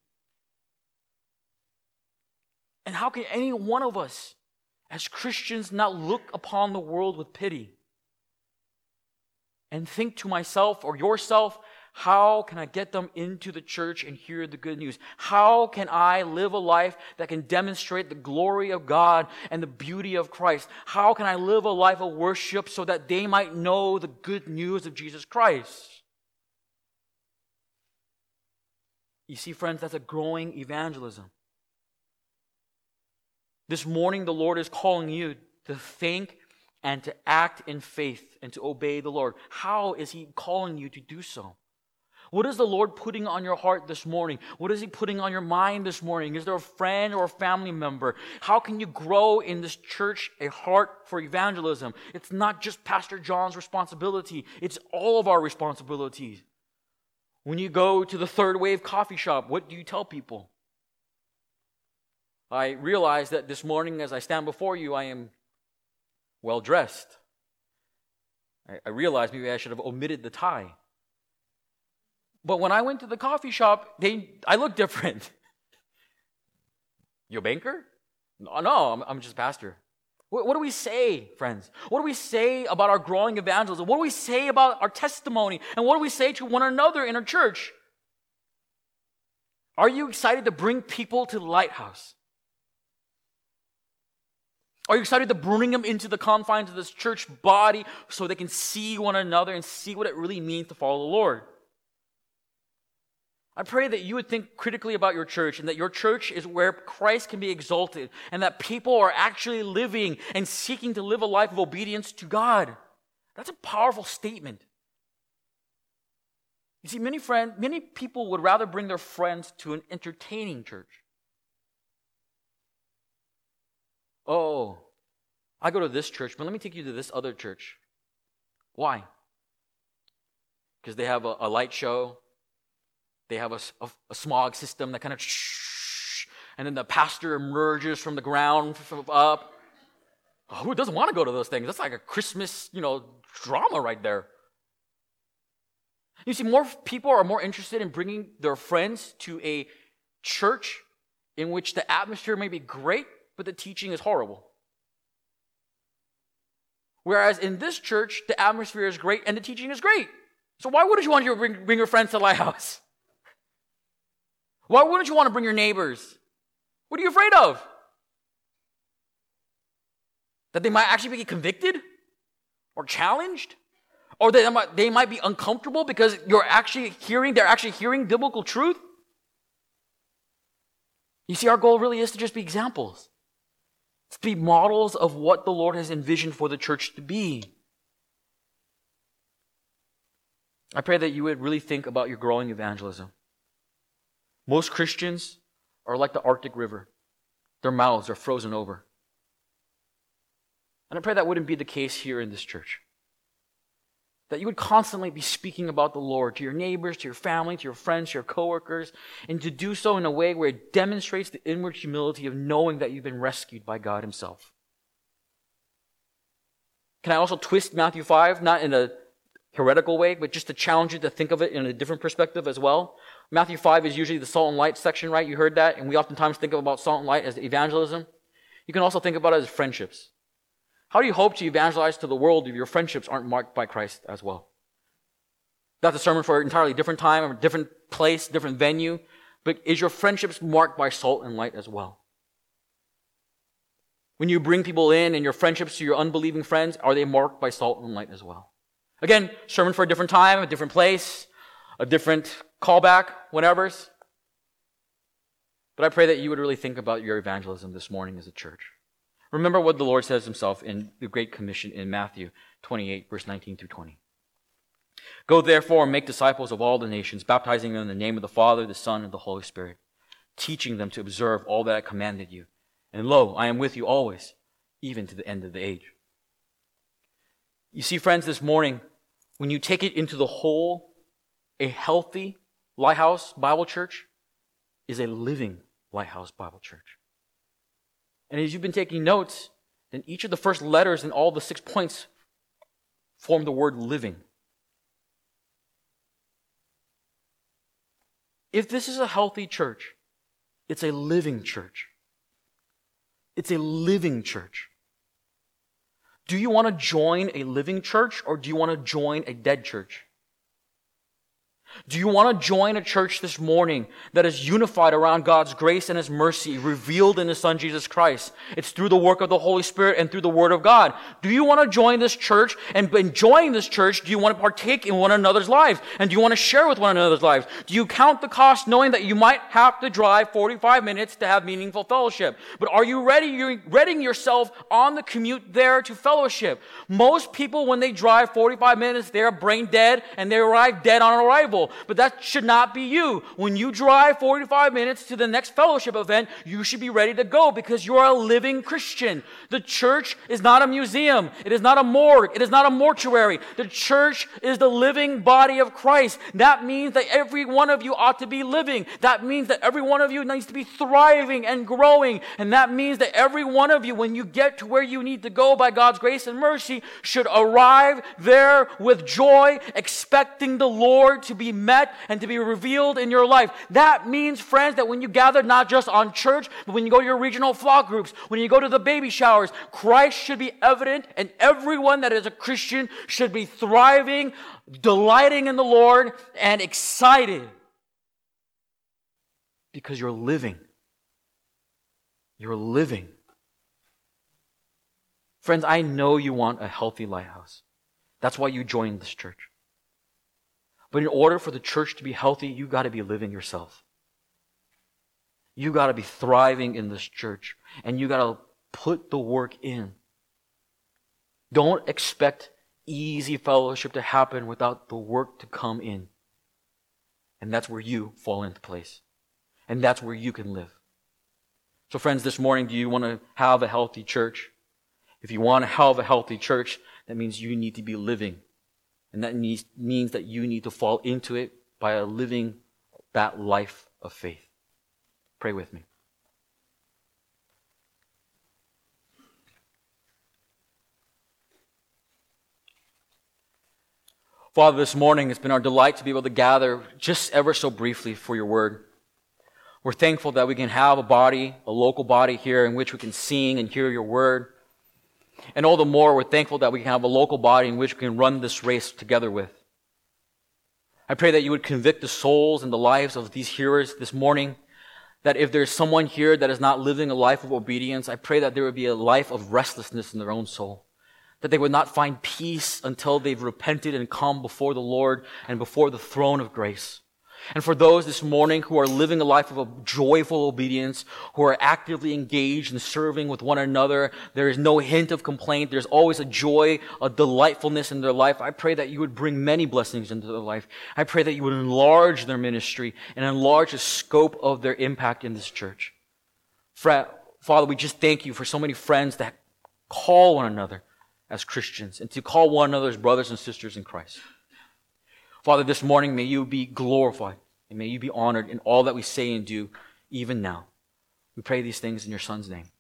And how can any one of us as Christians not look upon the world with pity? And think to myself or yourself, how can I get them into the church and hear the good news? How can I live a life that can demonstrate the glory of God and the beauty of Christ? How can I live a life of worship so that they might know the good news of Jesus Christ? You see, friends, that's a growing evangelism. This morning, the Lord is calling you to think and to act in faith and to obey the Lord. How is He calling you to do so? What is the Lord putting on your heart this morning? What is He putting on your mind this morning? Is there a friend or a family member? How can you grow in this church a heart for evangelism? It's not just Pastor John's responsibility. It's all of our responsibilities. When you go to the Third Wave coffee shop, what do you tell people? I realize that this morning as I stand before you, I am well-dressed. I realized maybe I should have omitted the tie. But when I went to the coffee shop, I looked different. You a banker? No, I'm just pastor. What do we say, friends? What do we say about our growing evangelism? What do we say about our testimony? And what do we say to one another in our church? Are you excited to bring people to the lighthouse? Are you excited to bring them into the confines of this church body so they can see one another and see what it really means to follow the Lord? I pray that you would think critically about your church and that your church is where Christ can be exalted and that people are actually living and seeking to live a life of obedience to God. That's a powerful statement. You see, many people would rather bring their friends to an entertaining church. Oh, I go to this church, but let me take you to this other church. Why? Because they have a light show. They have a smog system that kind of and then the pastor emerges from the ground up. Oh, who doesn't want to go to those things? That's like a Christmas, drama right there. You see, more people are more interested in bringing their friends to a church in which the atmosphere may be great, but the teaching is horrible. Whereas in this church, the atmosphere is great and the teaching is great. So why wouldn't you want to bring your friends to Lighthouse? Why wouldn't you want to bring your neighbors? What are you afraid of? That they might actually be convicted? Or challenged? Or they might be uncomfortable because they're actually hearing biblical truth? You see, our goal really is to just be examples. To be models of what the Lord has envisioned for the church to be. I pray that you would really think about your growing evangelism. Most Christians are like the Arctic River. Their mouths are frozen over. And I pray that wouldn't be the case here in this church. That you would constantly be speaking about the Lord to your neighbors, to your family, to your friends, to your coworkers, and to do so in a way where it demonstrates the inward humility of knowing that you've been rescued by God Himself. Can I also twist Matthew 5, not in a heretical way, but just to challenge you to think of it in a different perspective as well? Matthew 5 is usually the salt and light section, right? You heard that, and we oftentimes think about salt and light as evangelism. You can also think about it as friendships. How do you hope to evangelize to the world if your friendships aren't marked by Christ as well? That's a sermon for an entirely different time, a different place, different venue. But is your friendships marked by salt and light as well? When you bring people in and your friendships to your unbelieving friends, are they marked by salt and light as well? Again, sermon for a different time, a different place, a different callback, whatever's. But I pray that you would really think about your evangelism this morning as a church. Remember what the Lord says Himself in the Great Commission in Matthew 28, verse 19 through 20. Go therefore and make disciples of all the nations, baptizing them in the name of the Father, the Son, and the Holy Spirit, teaching them to observe all that I commanded you. And lo, I am with you always, even to the end of the age. You see, friends, this morning, when you take it into the whole, a healthy Lighthouse Bible Church is a living Lighthouse Bible Church. And as you've been taking notes, then each of the first letters in all the 6 points form the word living. If this is a healthy church, it's a living church. It's a living church. Do you want to join a living church or do you want to join a dead church? Do you want to join a church this morning that is unified around God's grace and His mercy revealed in His Son Jesus Christ? It's through the work of the Holy Spirit and through the Word of God. Do you want to join this church? And in joining this church, do you want to partake in one another's lives? And do you want to share with one another's lives? Do you count the cost knowing that you might have to drive 45 minutes to have meaningful fellowship? But are you readying yourself on the commute there to fellowship? Most people, when they drive 45 minutes, they're brain dead and they arrive dead on arrival. But that should not be you. When you drive 45 minutes to the next fellowship event, you should be ready to go because you are a living Christian. The church is not a museum. It is not a morgue. It is not a mortuary. The church is the living body of Christ. That means that every one of you ought to be living. That means that every one of you needs to be thriving and growing. And that means that every one of you, when you get to where you need to go by God's grace and mercy, should arrive there with joy, expecting the Lord to be met and to be revealed in your life. That means, friends, that when you gather not just on church, but when you go to your regional flock groups, when you go to the baby showers, Christ should be evident and everyone that is a Christian should be thriving, delighting in the Lord, and excited because you're living. You're living. Friends, I know you want a healthy Lighthouse. That's why you joined this church. But in order for the church to be healthy, you got to be living yourself. You got to be thriving in this church. And you got to put the work in. Don't expect easy fellowship to happen without the work to come in. And that's where you fall into place. And that's where you can live. So friends, this morning, do you want to have a healthy church? If you want to have a healthy church, that means you need to be living. And that means that you need to fall into it by living that life of faith. Pray with me. Father, this morning it's been our delight to be able to gather just ever so briefly for your word. We're thankful that we can have a body, a local body here in which we can sing and hear your word. And all the more, we're thankful that we can have a local body in which we can run this race together with. I pray that you would convict the souls and the lives of these hearers this morning, that if there's someone here that is not living a life of obedience, I pray that there would be a life of restlessness in their own soul, that they would not find peace until they've repented and come before the Lord and before the throne of grace. And for those this morning who are living a life of a joyful obedience, who are actively engaged in serving with one another, there is no hint of complaint. There's always a joy, a delightfulness in their life. I pray that you would bring many blessings into their life. I pray that you would enlarge their ministry and enlarge the scope of their impact in this church. Father, we just thank you for so many friends that call one another as Christians and to call one another as brothers and sisters in Christ. Father, this morning, may you be glorified and may you be honored in all that we say and do, even now. We pray these things in your Son's name.